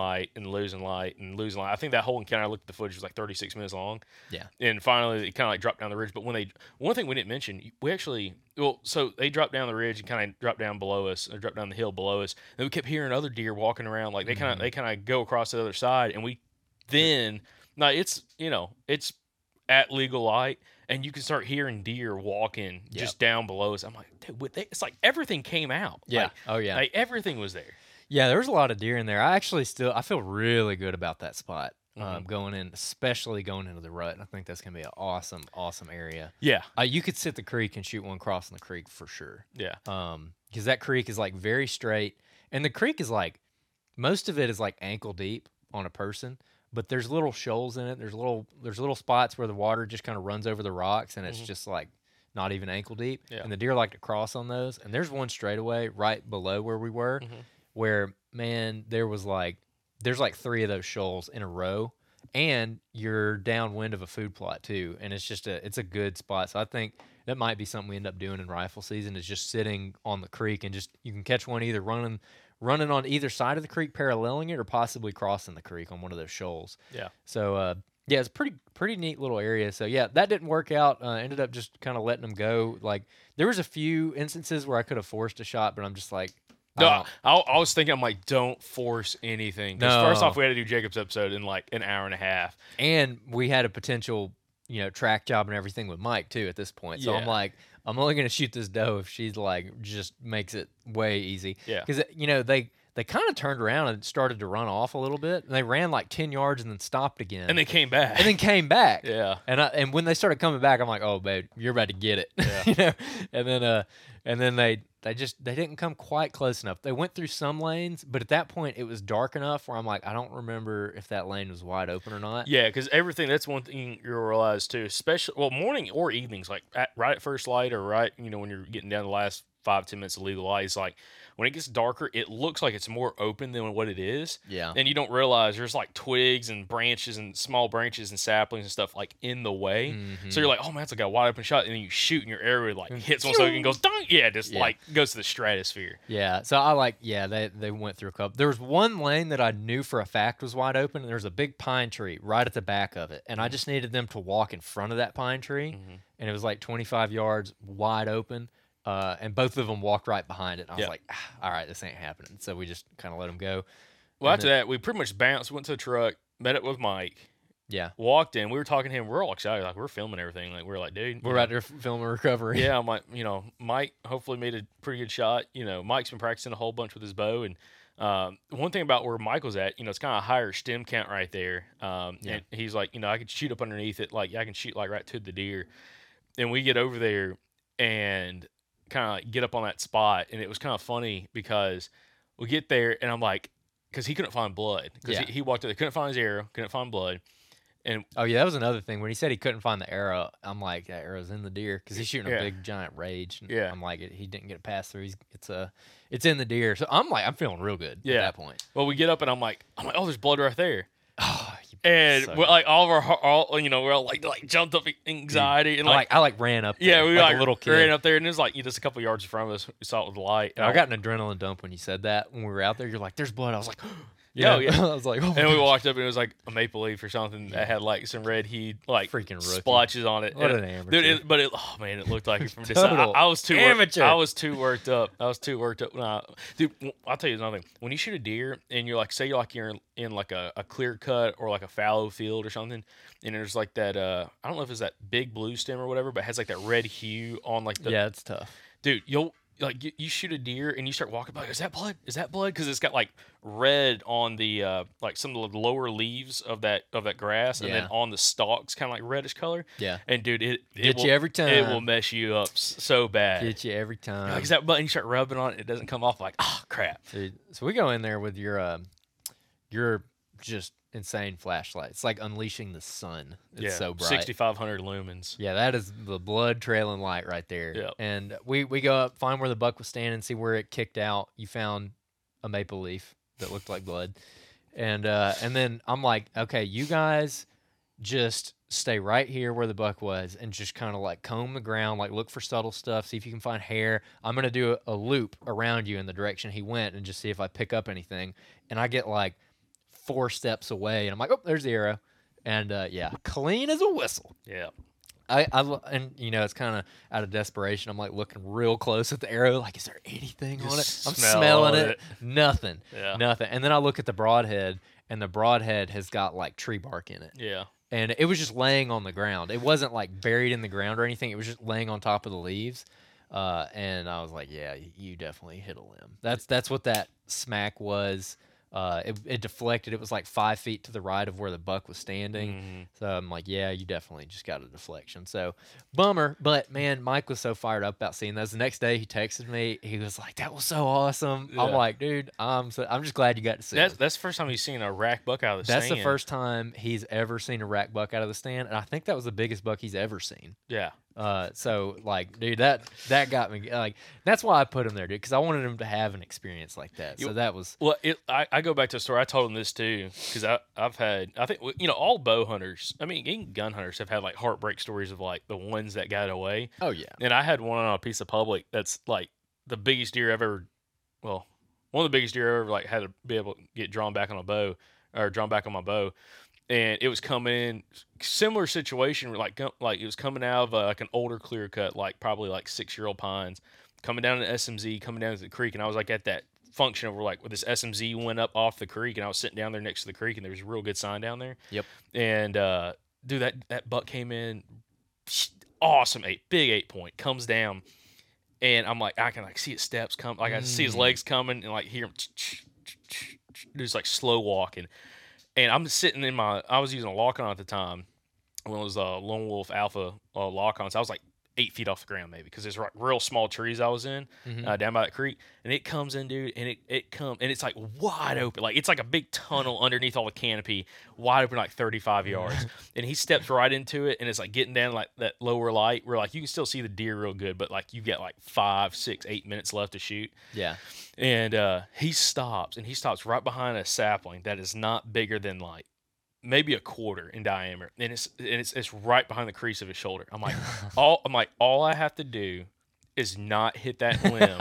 think that whole encounter, I looked at the footage, was 36 minutes long. Yeah. And finally, it kind of dropped down the ridge. But one thing we didn't mention, so they dropped down the ridge and kind of dropped down below us, or dropped down the hill below us. And we kept hearing other deer walking around. They kind of go across the other side. And it's at legal light. And you can start hearing deer walking just down below us. I'm like, dude, it's everything came out. Yeah. Everything was there. Yeah, there was a lot of deer in there. I feel really good about that spot going in, especially going into the rut. I think that's going to be an awesome, awesome area. Yeah. You could sit the creek and shoot one crossing the creek for sure. Yeah. Because that creek is very straight. And the creek is most of it is ankle deep on a person, but there's little shoals in it. There's little spots where the water just kind of runs over the rocks, and it's just not even ankle deep. Yeah. And the deer like to cross on those. And there's one straightaway right below where we were. Where, man, there's 3 of those shoals in a row, and you're downwind of a food plot too, and it's a good spot. So I think that might be something we end up doing in rifle season, is just sitting on the creek and you can catch one either running on either side of the creek, paralleling it, or possibly crossing the creek on one of those shoals. Yeah. So it's pretty neat little area. So yeah, that didn't work out. Ended up just kind of letting them go. There was a few instances where I could have forced a shot, but I'm just no, I was thinking, don't force anything. Because first off, we had to do Jacob's episode in an hour and a half. And we had a potential, track job and everything with Mike too at this point. So Yeah. I'm I'm only going to shoot this doe if she's just makes it way easy. Yeah. Because, they kind of turned around and started to run off a little bit. And they ran 10 yards and then stopped again. And they came back. Yeah. And when they started coming back, I'm like, oh, babe, you're about to get it. Yeah. And then they didn't come quite close enough. They went through some lanes, but at that point it was dark enough where I'm like, I don't remember if that lane was wide open or not. Yeah, because that's one thing you'll realize too, especially, morning or evenings, right at first light, or right, when you're getting down the last 5-10 minutes of legal light. It's like when it gets darker, it looks like it's more open than what it is. Yeah. And you don't realize there's like twigs and branches and small branches and saplings and stuff like in the way. So you're like, oh man, it's like a wide open shot, and then you shoot and your arrow like hits one something and goes dunk. Yeah, just like goes to the stratosphere. Yeah, so they went through a couple. There was one lane that I knew for a fact was wide open, and there was a big pine tree right at the back of it, and I just needed them to walk in front of that pine tree, and it was like 25 yards wide open, and both of them walked right behind it. And I was like, all right, this ain't happening. So we just kind of let them go. Well, after that, we pretty much bounced, went to the truck, met up with Mike. Yeah. Walked in. We were talking to him. We're all excited. Like, we're filming everything. Like, we're like, dude. We're out there filming recovery. Yeah, I'm like, Mike hopefully made a pretty good shot. Mike's been practicing a whole bunch with his bow. And one thing about where Mike was at, it's kind of a higher stem count right there. And he's like, I could shoot up underneath it. Like, I can shoot like right to the deer. And we get over there and kind of like get up on that spot. And it was kind of funny because we get there and I'm like, because he couldn't find blood. Because he walked up there, couldn't find his arrow, couldn't find blood. And oh yeah, that was another thing. When he said he couldn't find the arrow, I'm like, that arrow's in the deer because he's shooting a big giant rage. And I'm like, he didn't get it passed through. It's in the deer. So I'm like, I'm feeling real good at that point. Well, we get up and I'm like, oh, there's blood right there. Oh, and we're like all of our, we're all like jumped up anxiety and I ran up there. Yeah, we like a little kid. Ran up there and it was like just a couple yards from us. We saw it with the light. I got an adrenaline dump when you said that. When we were out there, you're like, there's blood. I was like. Yeah. I was like, oh. And we walked up and it was like a maple leaf or something that had like some red heat, like freaking rookie. Splotches on it. What an amateur! Dude, it looked like it from this. Total I was too amateur. I was too worked up. Dude, I'll tell you something. When you shoot a deer and you're like, say you're in like a clear cut or like a fallow field or something, and there's like that I don't know if it's that big blue stem or whatever, but it has like that red hue on like the. Yeah, it's tough. Dude, you shoot a deer and you start walking by. Is that blood? Is that blood? Because it's got like red on the like some of the lower leaves of that grass, and then on the stalks, kind of like reddish color. Yeah. And dude, it you every time. It will mess you up so bad. Get you every time. Like that button, you start rubbing on it, it doesn't come off. Like, oh crap. Dude, so we go in there with your just insane flashlight. It's like unleashing the sun. It's so bright. 6,500 lumens. Yeah, that is the blood trailing light right there. Yeah. And we go up, find where the buck was standing, see where it kicked out. You found a maple leaf that looked like blood. And then I'm like, okay, you guys just stay right here where the buck was and just kind of like comb the ground, like look for subtle stuff, see if you can find hair. I'm going to do a loop around you in the direction he went and just see if I pick up anything. And I get like 4 steps away, and I'm like, oh, there's the arrow. And, clean as a whistle. Yeah. And it's kind of out of desperation. I'm, like, looking real close at the arrow, like, is there anything on it? I'm smelling it. Nothing. Yeah. Nothing. And then I look at the broadhead, and the broadhead has got, like, tree bark in it. Yeah. And it was just laying on the ground. It wasn't, like, buried in the ground or anything. It was just laying on top of the leaves. And I was like, yeah, you definitely hit a limb. That's what that smack was. It deflected. It was like 5 feet to the right of where the buck was standing. So I'm like, yeah, you definitely just got a deflection. So bummer. But man, Mike was so fired up about seeing those. The next day he texted me. He was like, that was so awesome. Yeah. I'm like, dude, I'm just glad you got to see it. That's the first time he's seen a rack buck out of the stand. That's the first time he's ever seen a rack buck out of the stand. And I think that was the biggest buck he's ever seen. Yeah. So like, dude, that got me like. That's why I put him there, dude, because I wanted him to have an experience like that. So that was well. I go back to a story. I told him this too because I've had all bow hunters. I mean, even gun hunters have had like heartbreak stories of like the ones that got away. Oh yeah. And I had one on a piece of public that's like the biggest deer I've ever. Well, one of the biggest deer I ever like had to be able to get drawn back on a bow or drawn back on my bow. And it was coming in similar situation, like it was coming out of like an older clear cut, like probably like 6-year-old pines, coming down to SMZ, coming down to the creek, and I was like at that function where like with this SMZ went up off the creek, and I was sitting down there next to the creek, and there was a real good sign down there. Yep. And dude, that buck came in, awesome, big 8-point, comes down, and I'm like I can like see his steps come, like I see his legs coming, and like hear him, just like slow walking. And I'm sitting I was using a lock-on at the time when it was a Lone Wolf Alpha lock-on. So I was like 8 feet off the ground maybe, because there's real small trees I was in down by that creek, and it comes in, dude, and it's like wide open, like it's like a big tunnel underneath all the canopy, wide open, like 35 yards, and he steps right into it, and it's like getting down like that lower light where like you can still see the deer real good, but like you get like 5, 6, 8 minutes left to shoot. Yeah. And he stops right behind a sapling that is not bigger than like maybe a quarter in diameter, and it's right behind the crease of his shoulder. I'm like, all I have to do is not hit that limb,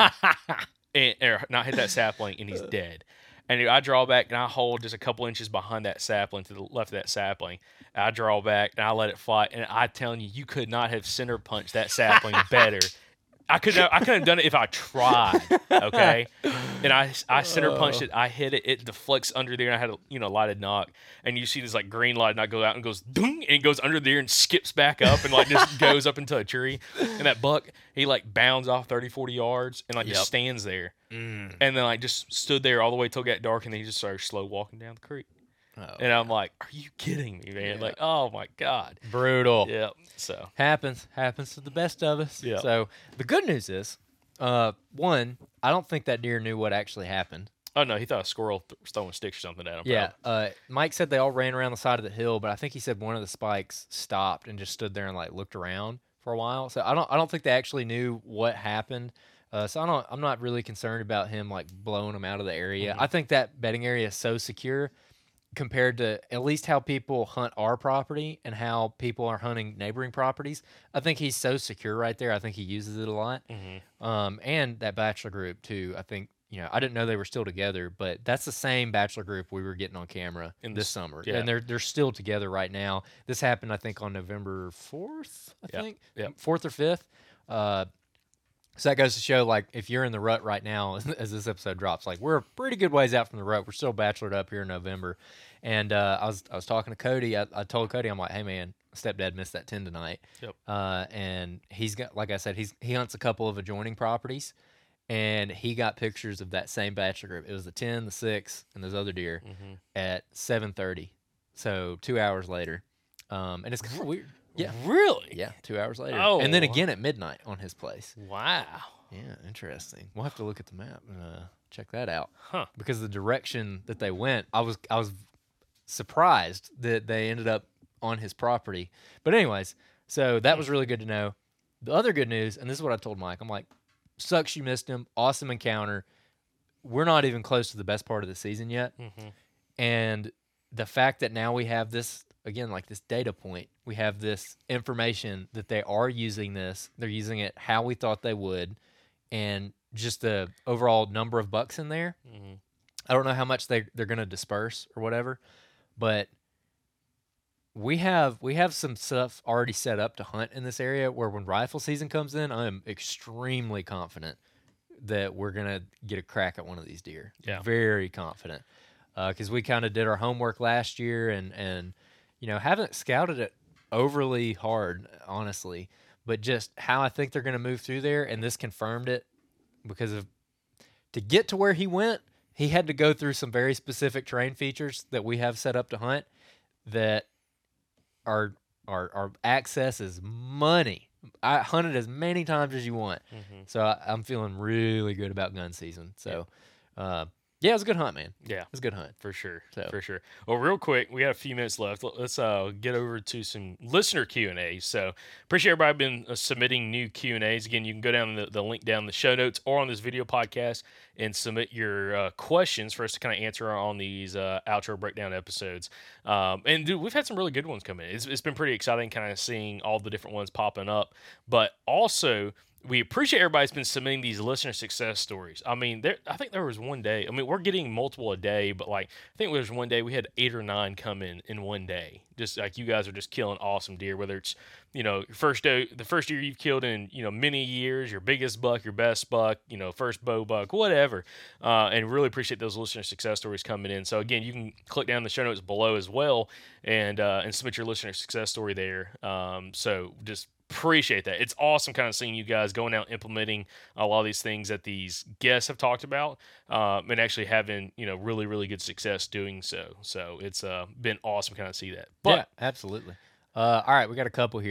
or not hit that sapling, and he's dead. And I draw back and I hold just a couple inches behind that sapling to the left of that sapling. I draw back and I let it fly, and I'm telling you, you could not have center punched that sapling better. I couldn't have done it if I tried, okay? And I center punched it. I hit it. It deflects under there, and I had a lighted knock. And you see this like green light knock go out and goes ding, and it goes under there and skips back up and like just goes up into a tree. And that buck, he like bounds off 30, 40 yards and like just stands there. And then like just stood there all the way till it got dark, and then he just started slow walking down the creek. And I'm like, are you kidding me, man? Like, oh my God. Brutal. Yeah. So happens to the best of us. Yeah. So the good news is, one, I don't think that deer knew what actually happened. Oh no, he thought a squirrel throwing sticks or something at him. Yeah. Mike said they all ran around the side of the hill, but I think he said one of the spikes stopped and just stood there and like looked around for a while. So I don't think they actually knew what happened. So I'm not really concerned about him like blowing them out of the area. I think that bedding area is so secure compared to at least how people hunt our property and how people are hunting neighboring properties. I think he's so secure right there. I think he uses it a lot. And that bachelor group too. I think, I didn't know they were still together, but that's the same bachelor group we were getting on camera this summer. Yeah. And they're still together right now. This happened, I think, on November 4th, I think. Yeah. 4th or 5th. So that goes to show, like, if you're in the rut right now, as this episode drops, like, we're a pretty good ways out from the rut. We're still bachelored up here in November. And I was talking to Cody. I told Cody, I'm like, hey, man, stepdad missed that 10 tonight. Yep. And he's got, like I said, he hunts a couple of adjoining properties. And he got pictures of that same bachelor group. It was the 10, the 6, and those other deer at 7:30. So 2 hours later. And it's kind of weird. Yeah. Really? Yeah, 2 hours later. Oh. And then again at midnight on his place. Wow. Yeah, interesting. We'll have to look at the map and check that out. Huh. Because the direction that they went, I was surprised that they ended up on his property. But anyways, so that was really good to know. The other good news, and this is what I told Mike, I'm like, sucks you missed him. Awesome encounter. We're not even close to the best part of the season yet. And the fact that now we have this, again, like this data point, we have this information that they are using this. They're using it how we thought they would. And just the overall number of bucks in there. I don't know how much they're going to disperse or whatever, but we have some stuff already set up to hunt in this area where when rifle season comes in, I am extremely confident that we're going to get a crack at one of these deer. Yeah. Very confident. Because we kind of did our homework last year and haven't scouted it overly hard, honestly, but just how I think they're going to move through there, and this confirmed it because to get to where he went, he had to go through some very specific terrain features that we have set up to hunt that our access is money. I hunted as many times as you want, so I'm feeling really good about gun season. So, yeah, it was a good hunt, man. Yeah. It was a good hunt. For sure. So. For sure. Well, real quick, we got a few minutes left. Let's get over to some listener Q&A. So appreciate everybody been submitting new Q&As. Again, you can go down the link down in the show notes or on this video podcast and submit your questions for us to kind of answer on these outro breakdown episodes. And dude, we've had some really good ones come in. It's been pretty exciting kind of seeing all the different ones popping up. But also, we appreciate everybody's been submitting these listener success stories. I mean, I think there was one day. I mean, we're getting multiple a day, but like I think there was one day we had 8 or 9 come in one day. Just like you guys are just killing awesome deer. Whether it's the first deer you've killed in many years, your biggest buck, your best buck, first bow buck, whatever. And really appreciate those listener success stories coming in. So again, you can click down the show notes below as well and submit your listener success story there. So just appreciate that. It's awesome kind of seeing you guys going out implementing a lot of these things that these guests have talked about and actually having really, really good success doing so. So it's been awesome kind of see that. But yeah, absolutely. All right, we got a couple here.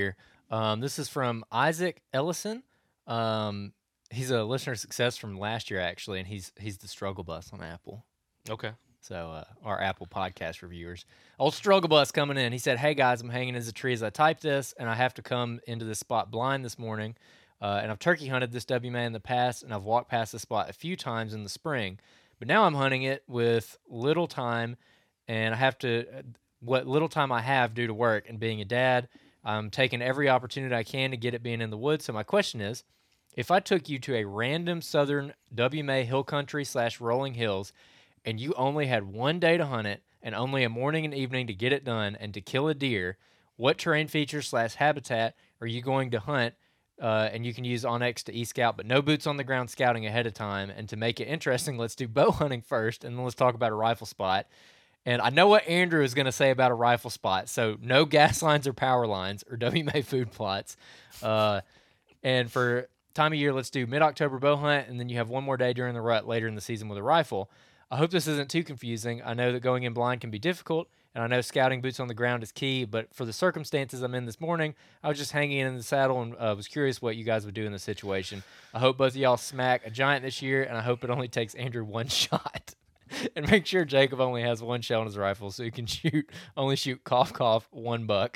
This is from Isaac Ellison. He's a listener success from last year, actually, and he's the Struggle Bus on Apple. Okay. So our Apple podcast reviewers. Old Struggle Bus coming in. He said, "Hey, guys, I'm hanging as a tree as I type this, and I have to come into this spot blind this morning. And I've turkey hunted this WMA in the past, and I've walked past the spot a few times in the spring. But now I'm hunting it with little time, and I have to what little time I have due to work and being a dad. I'm taking every opportunity I can to get it being in the woods. So my question is, if I took you to a random southern WMA hill country / rolling hills, and you only had one day to hunt it and only a morning and evening to get it done and to kill a deer, what terrain features / habitat are you going to hunt? And you can use OnX to e-scout, but no boots on the ground scouting ahead of time. And to make it interesting, let's do bow hunting first, and then let's talk about a rifle spot." And I know what Andrew is going to say about a rifle spot, so no gas lines or power lines or WMA food plots. And for time of year, let's do mid-October bow hunt, and then you have one more day during the rut later in the season with a rifle. I hope this isn't too confusing. I know that going in blind can be difficult, and I know scouting boots on the ground is key, but for the circumstances I'm in this morning, I was just hanging in the saddle and was curious what you guys would do in this situation. I hope both of y'all smack a giant this year, and I hope it only takes Andrew one shot. And make sure Jacob only has one shell in his rifle so he can only shoot cough, cough, one buck.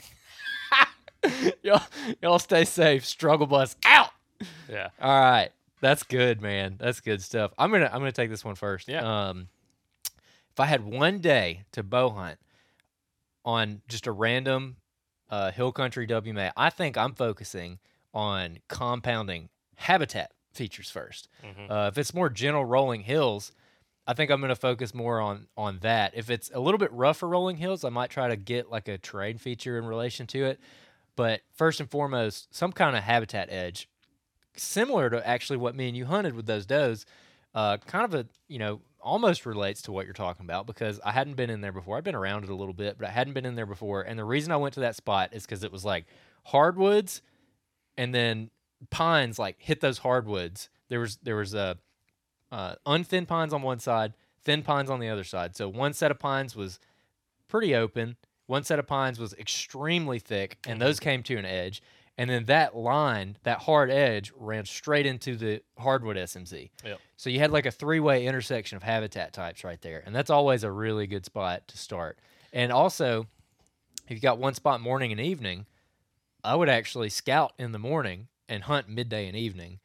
Y'all stay safe. Struggle Bus out. Yeah. All right. That's good, man. That's good stuff. I'm gonna take this one first. Yeah. If I had one day to bow hunt on just a random hill country WMA, I think I'm focusing on compounding habitat features first. Mm-hmm. If it's more gentle rolling hills, I think I'm going to focus more on that. If it's a little bit rougher rolling hills, I might try to get like a terrain feature in relation to it. But first and foremost, some kind of habitat edge, similar to actually what me and you hunted with those does, kind of almost relates to what you're talking about, because I hadn't been in there before. I've been around it a little bit, but I hadn't been in there before. And the reason I went to that spot is because it was like hardwoods and then pines like hit those hardwoods. There was a unthin pines on one side, thin pines on the other side. So one set of pines was pretty open. One set of pines was extremely thick, and those came to an edge. And then that line, that hard edge, ran straight into the hardwood SMC. Yep. So you had like a three-way intersection of habitat types right there. And that's always a really good spot to start. And also, if you got one spot morning and evening, I would actually scout in the morning and hunt midday and evening.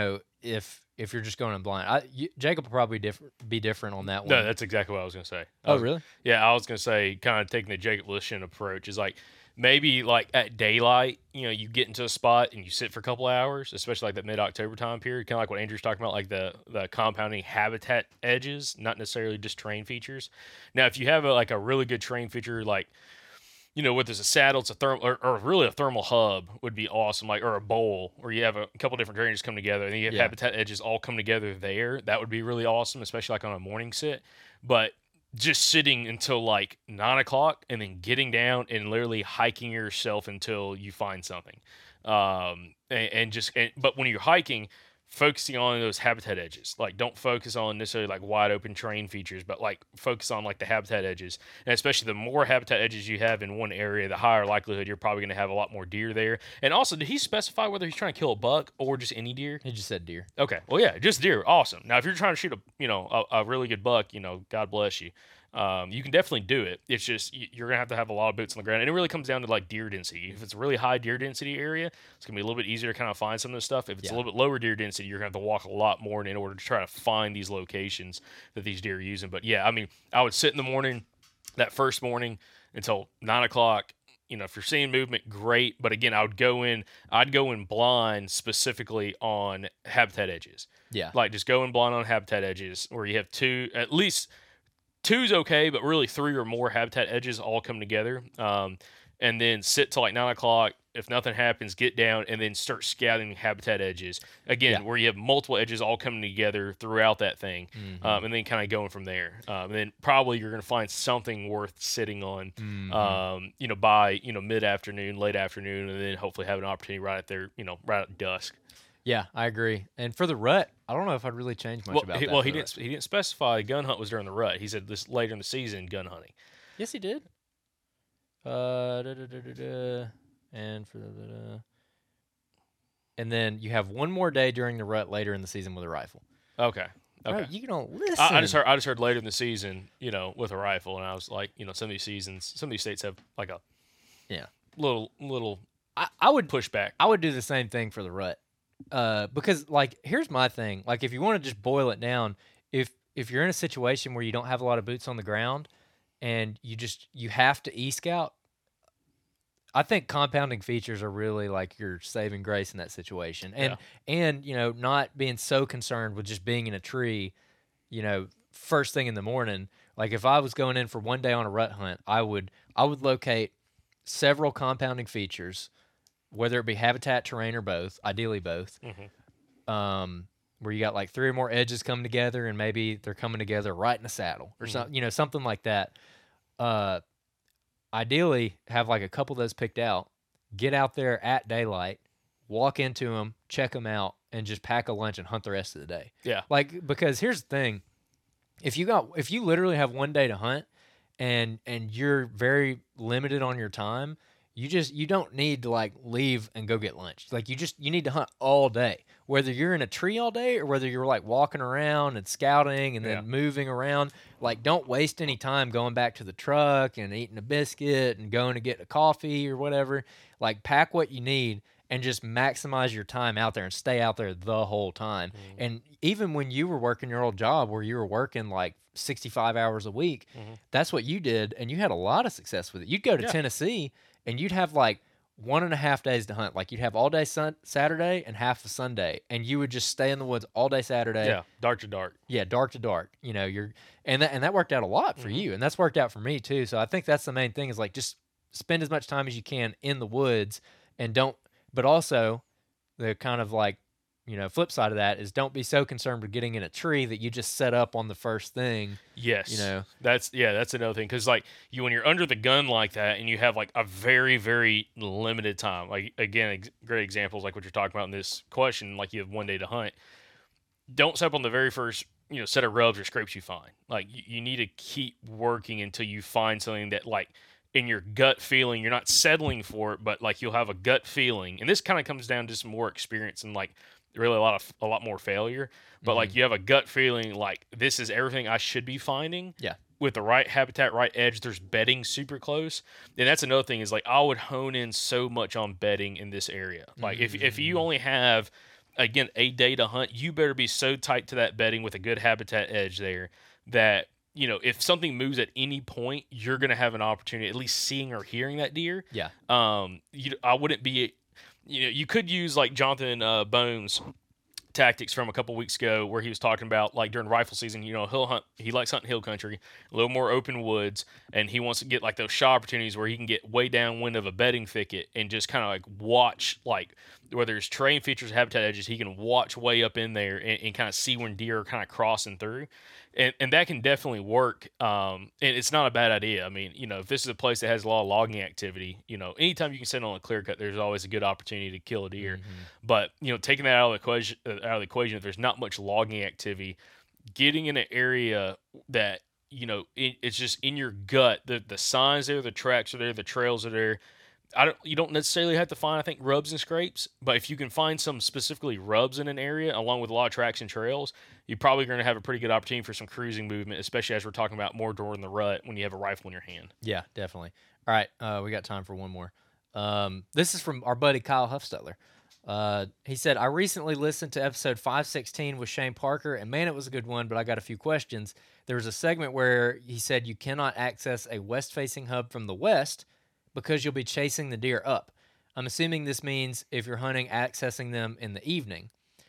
If you're just going in blind. Jacob will probably be different on that one. No, that's exactly what I was going to say. Oh, really? Yeah, I was going to say kind of taking the Jacob Lishan approach is like maybe like at daylight, you get into a spot and you sit for a couple hours, especially like that mid-October time period, kind of like what Andrew's talking about, like the compounding habitat edges, not necessarily just terrain features. Now, if you have a really good terrain feature, like, whether it's a saddle, it's a thermal, or really a thermal hub would be awesome, like, or a bowl, where you have a couple different terrains come together, and then you have habitat edges all come together there. That would be really awesome, especially like on a morning sit. But just sitting until like 9 o'clock and then getting down and literally hiking yourself until you find something. But when you're hiking, focusing on those habitat edges, like don't focus on necessarily like wide open terrain features, but like focus on like the habitat edges. And especially the more habitat edges you have in one area, the higher likelihood you're probably going to have a lot more deer there. And also, did he specify whether he's trying to kill a buck or just any deer? He just said deer. Okay. Well, yeah, just deer. Awesome. Now, if you're trying to shoot a really good buck, God bless you. You can definitely do it. It's just you're going to have a lot of boots on the ground. And it really comes down to like deer density. If it's a really high deer density area, it's going to be a little bit easier to kind of find some of this stuff. If it's a little bit lower deer density, you're going to have to walk a lot more in order to try to find these locations that these deer are using. But yeah, I mean, I would sit in the morning, that first morning until 9 o'clock. If you're seeing movement, great. But again, I'd go in blind specifically on habitat edges. Yeah. Like just go in blind on habitat edges where you have at least two's okay, but really 3 or more habitat edges all come together. And then sit till like 9 o'clock. If nothing happens, get down and then start scouting the habitat edges. Again, where you have multiple edges all coming together throughout that thing. And then kind of going from there. And then probably you're going to find something worth sitting on, by, mid-afternoon, late afternoon, and then hopefully have an opportunity right at there, right at dusk. Yeah, I agree. And for the rut, I don't know if I'd really change much about that. Well, he didn't specify gun hunt was during the rut. He said this later in the season gun hunting. Yes, he did. And for and then you have one more day during the rut later in the season with a rifle. Okay. Okay. Bro, you don't listen. I just heard later in the season, with a rifle, and I was like, some of these states have like a Yeah. little I would pushback. I would do the same thing for the rut. Because like here's my thing. Like if you want to just boil it down, if you're in a situation where you don't have a lot of boots on the ground and you have to e-scout, I think compounding features are really like your saving grace in that situation. And not being so concerned with just being in a tree, first thing in the morning. Like if I was going in for one day on a rut hunt, I would locate several compounding features, whether it be habitat, terrain, or both, ideally both. Where you got like 3 or more edges coming together, and maybe they're coming together right in the saddle or something, something like that. Ideally, have like a couple of those picked out, get out there at daylight, walk into them, check them out, and just pack a lunch and hunt the rest of the day. Yeah. Like, because here's the thing. If you literally have one day to hunt and you're very limited on your time, you don't need to like leave and go get lunch. Like you need to hunt all day, whether you're in a tree all day or whether you're like walking around and scouting and then moving around. Like don't waste any time going back to the truck and eating a biscuit and going to get a coffee or whatever. Like pack what you need and just maximize your time out there and stay out there the whole time. And even when you were working your old job where you were working like 65 hours a week, that's what you did. And you had a lot of success with it. You'd go to Tennessee and you'd have like 1.5 days to hunt. Like you'd have all day Saturday and half of Sunday, and you would just stay in the woods all day Saturday. Yeah, dark to dark. Yeah, dark to dark. And that worked out a lot for you, and that's worked out for me too. So I think that's the main thing is like just spend as much time as you can in the woods, and but also the kind of like flip side of that is don't be so concerned with getting in a tree that you just set up on the first thing. Yes. That's another thing. Cause like when you're under the gun like that and you have like a very, very limited time, like again, great examples, like what you're talking about in this question, like you have one day to hunt, don't set up on the very first, set of rubs or scrapes you find. Like you need to keep working until you find something that like in your gut feeling, you're not settling for it, but like you'll have a gut feeling. And this kind of comes down to some more experience and like, really a lot more failure, but like you have a gut feeling like this is everything I should be finding. Yeah. With the right habitat, right edge, there's bedding super close. And that's another thing is like I would hone in so much on bedding in this area. Like if you only have again a day to hunt, you better be so tight to that bedding with a good habitat edge there that if something moves at any point, you're gonna have an opportunity at least seeing or hearing that deer. Yeah. I wouldn't be. You could use like Jonathan Bones tactics from a couple weeks ago where he was talking about like during rifle season, he likes hunting hill country, a little more open woods, and he wants to get like those shot opportunities where he can get way downwind of a bedding thicket and just kind of like watch like whether it's terrain features, habitat edges, he can watch way up in there and kind of see when deer are kind of crossing through. And that can definitely work. And it's not a bad idea. I mean, if this is a place that has a lot of logging activity, anytime you can sit on a clear cut, there's always a good opportunity to kill a deer. But, taking that out of the equation, if there's not much logging activity, getting in an area that, it's just in your gut, the signs there, the tracks are there, the trails are there. You don't necessarily have to find, I think, rubs and scrapes, but if you can find some specifically rubs in an area along with a lot of tracks and trails, you're probably going to have a pretty good opportunity for some cruising movement, especially as we're talking about more during the rut when you have a rifle in your hand. Yeah, definitely. All right, we got time for one more. This is from our buddy Kyle Huffstetler. He said, I recently listened to episode 516 with Shane Parker, and man, it was a good one, but I got a few questions. There was a segment where he said you cannot access a west-facing hub from the west because you'll be chasing the deer up. I'm assuming this means if you're hunting, accessing them in the evening.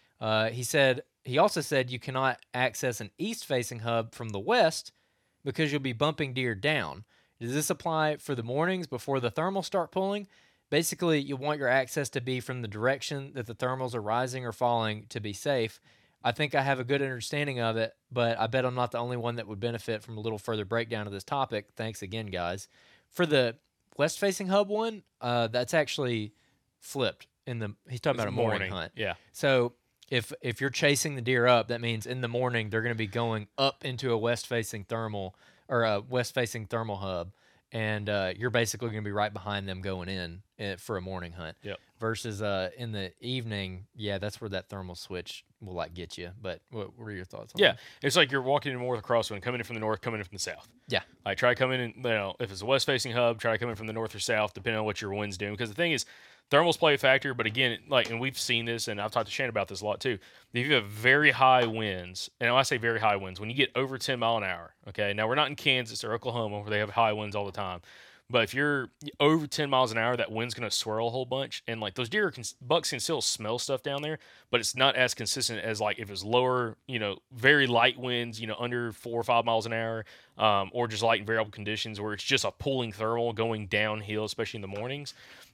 He also said you cannot access an east-facing hub from the west because you'll be bumping deer down. Does this apply for the mornings before the thermals start pulling? Basically, you want your access to be from the direction that the thermals are rising or falling to be safe. I think I have a good understanding of it, but I bet I'm not the only one that would benefit from a little further breakdown of this topic. Thanks again, guys. For the west-facing hub one, that's actually flipped. He's talking about a morning hunt. Yeah. So if you're chasing the deer up, that means in the morning they're going to be going up into a west-facing thermal or a west-facing thermal hub, and you're basically going to be right behind them going in for a morning hunt. Yep. Versus in the evening, that's where that thermal switch will like get you. But what are your thoughts on that? It's like you're walking in more of a crosswind, coming in from the north, coming in from the south. Yeah. Like try to come in, if it's a west-facing hub, try to come in from the north or south, depending on what your wind's doing. Because the thing is, thermals play a factor, but again, and we've seen this, and I've talked to Shane about this a lot too. If you have very high winds, and when I say very high winds, when you get over 10 mile an hour, okay, now we're not in Kansas or Oklahoma where they have high winds all the time, but if you're over 10 miles an hour, that wind's going to swirl a whole bunch, and like those bucks can still smell stuff down there, but it's not as consistent as like if it's lower, very light winds, under 4 or 5 miles an hour, or just light and variable conditions where it's just a pulling thermal going downhill, especially in the mornings.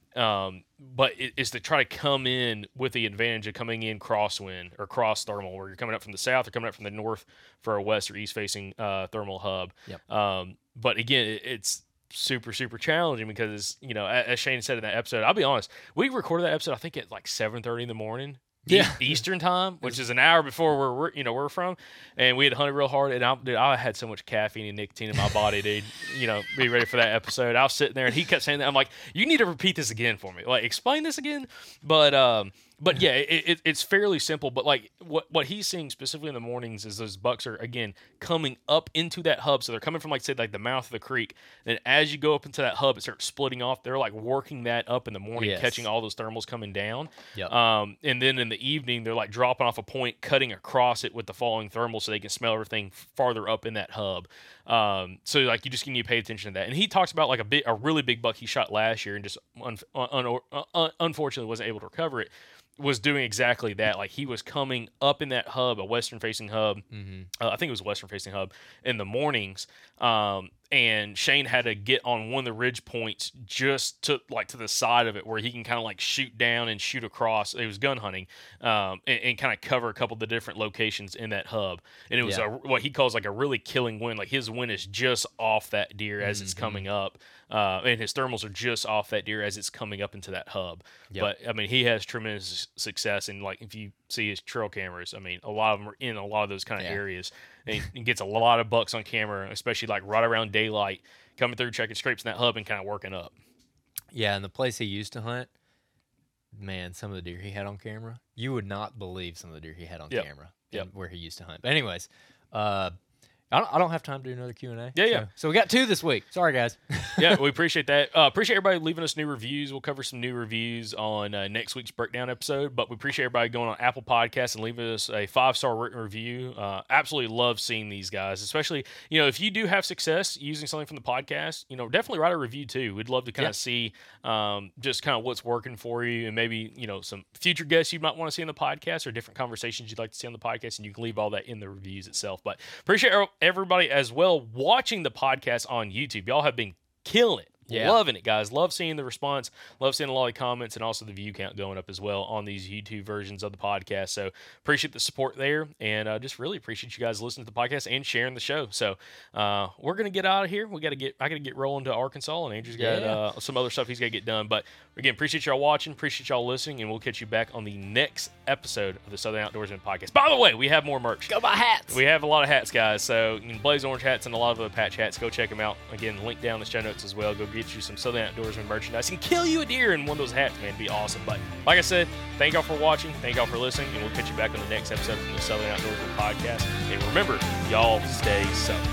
But it's to try to come in with the advantage of coming in crosswind or cross thermal, where you're coming up from the south or coming up from the north for a west or east facing thermal hub. Yep. But again, it's super, super challenging because, as Shane said in that episode, I'll be honest, we recorded that episode, I think at like 7:30 in the morning. Eastern time, which is an hour before where we're from, and we had hunted real hard, and I had so much caffeine and nicotine in my body, dude. Be ready for that episode. I was sitting there, and he kept saying that. I'm like, you need to repeat this again for me, like explain this again. But yeah, it's fairly simple. But like what he's seeing specifically in the mornings is those bucks are again coming up into that hub, so they're coming from like the mouth of the creek. And as you go up into that hub, it starts splitting off. They're like working that up in the morning, catching all those thermals coming down. Yep. And then in the evening, they're like dropping off a point, cutting across it with the falling thermal, so they can smell everything farther up in that hub. So like you just need to pay attention to that. And he talks about like a really big buck he shot last year and just unfortunately wasn't able to recover it. Was doing exactly that. Like he was coming up in that hub, a western facing hub. Mm-hmm. I think it was a western facing hub in the mornings. And Shane had to get on one of the ridge points just to the side of it where he can kind of like shoot down and shoot across. It was gun hunting, and kind of cover a couple of the different locations in that hub. And it was what he calls like a really killing wind. Like his wind is just off that deer as it's coming up. And his thermals are just off that deer as it's coming up into that hub. Yep. But I mean, he has tremendous success. And like, if you see his trail cameras, I mean, a lot of them are in a lot of those kind of areas. And he gets a lot of bucks on camera, especially like right around daylight, coming through, checking scrapes in that hub and kind of working up. Yeah. And the place he used to hunt, man, some of the deer he had on camera, you would not believe some of the deer he had on camera where he used to hunt. But anyways, I don't have time to do another Q&A. Yeah. So we got 2 this week. Sorry, guys. Yeah, we appreciate that. Appreciate everybody leaving us new reviews. We'll cover some new reviews on next week's breakdown episode. But we appreciate everybody going on Apple Podcasts and leaving us a 5-star written review. Absolutely love seeing these guys, especially if you do have success using something from the podcast. Definitely write a review too. We'd love to kind of see just kind of what's working for you, and maybe some future guests you might want to see on the podcast or different conversations you'd like to see on the podcast. And you can leave all that in the reviews itself. But appreciate everybody as well watching the podcast on YouTube. Y'all have been killing it. Loving it, guys. Love seeing the response. Love seeing a lot of comments and also the view count going up as well on these YouTube versions of the podcast. So appreciate the support there, and just really appreciate you guys listening to the podcast and sharing the show. So we're gonna get out of here. I gotta get rolling to Arkansas, and Andrew's got some other stuff he's got to get done. But again, appreciate y'all watching. Appreciate y'all listening, and we'll catch you back on the next episode of the Southern Outdoorsman podcast. By the way, we have more merch. Go buy hats. We have a lot of hats, guys. So you can Blaze Orange hats and a lot of other patch hats. Go check them out. Again, link down in the show notes as well. Go get you some Southern Outdoorsman merchandise and kill you a deer in one of those hats, man. It'd be awesome. But like I said, thank y'all for watching. Thank y'all for listening, and we'll catch you back on the next episode from the Southern Outdoorsman podcast. And remember, y'all stay southern.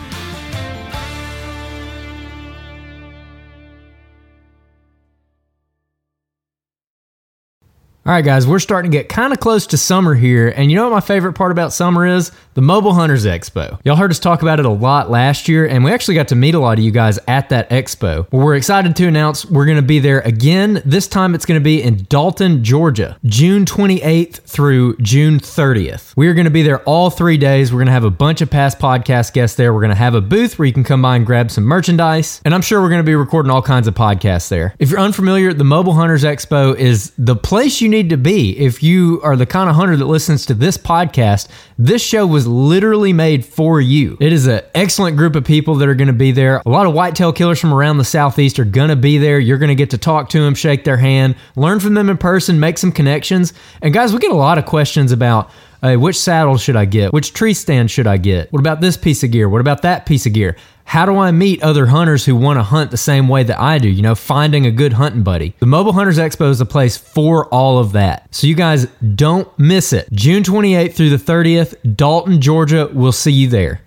All right, guys, we're starting to get kind of close to summer here, and you know what my favorite part about summer is? The Mobile Hunters Expo. Y'all heard us talk about it a lot last year, and we actually got to meet a lot of you guys at that expo. Well, we're excited to announce we're going to be there again. This time it's going to be in Dalton, Georgia, June 28th through June 30th. We are going to be there all 3 days. We're going to have a bunch of past podcast guests there. We're going to have a booth where you can come by and grab some merchandise, and I'm sure we're going to be recording all kinds of podcasts there. If you're unfamiliar, the Mobile Hunters Expo is the place you need to be if you are the kind of hunter that listens to this podcast. This show was literally made for you. It is an excellent group of people that are going to be there. A lot of whitetail killers from around the Southeast are going to be there. You're going to get to talk to them, shake their hand, learn from them in person, make some connections. And guys, we get a lot of questions about which saddle should I get? Which tree stand should I get? What about this piece of gear? What about that piece of gear? how do I meet other hunters who want to hunt the same way that I do? You know, finding a good hunting buddy. The Mobile Hunters Expo is a place for all of that. So you guys don't miss it. June 28th through the 30th, Dalton, Georgia. We'll see you there.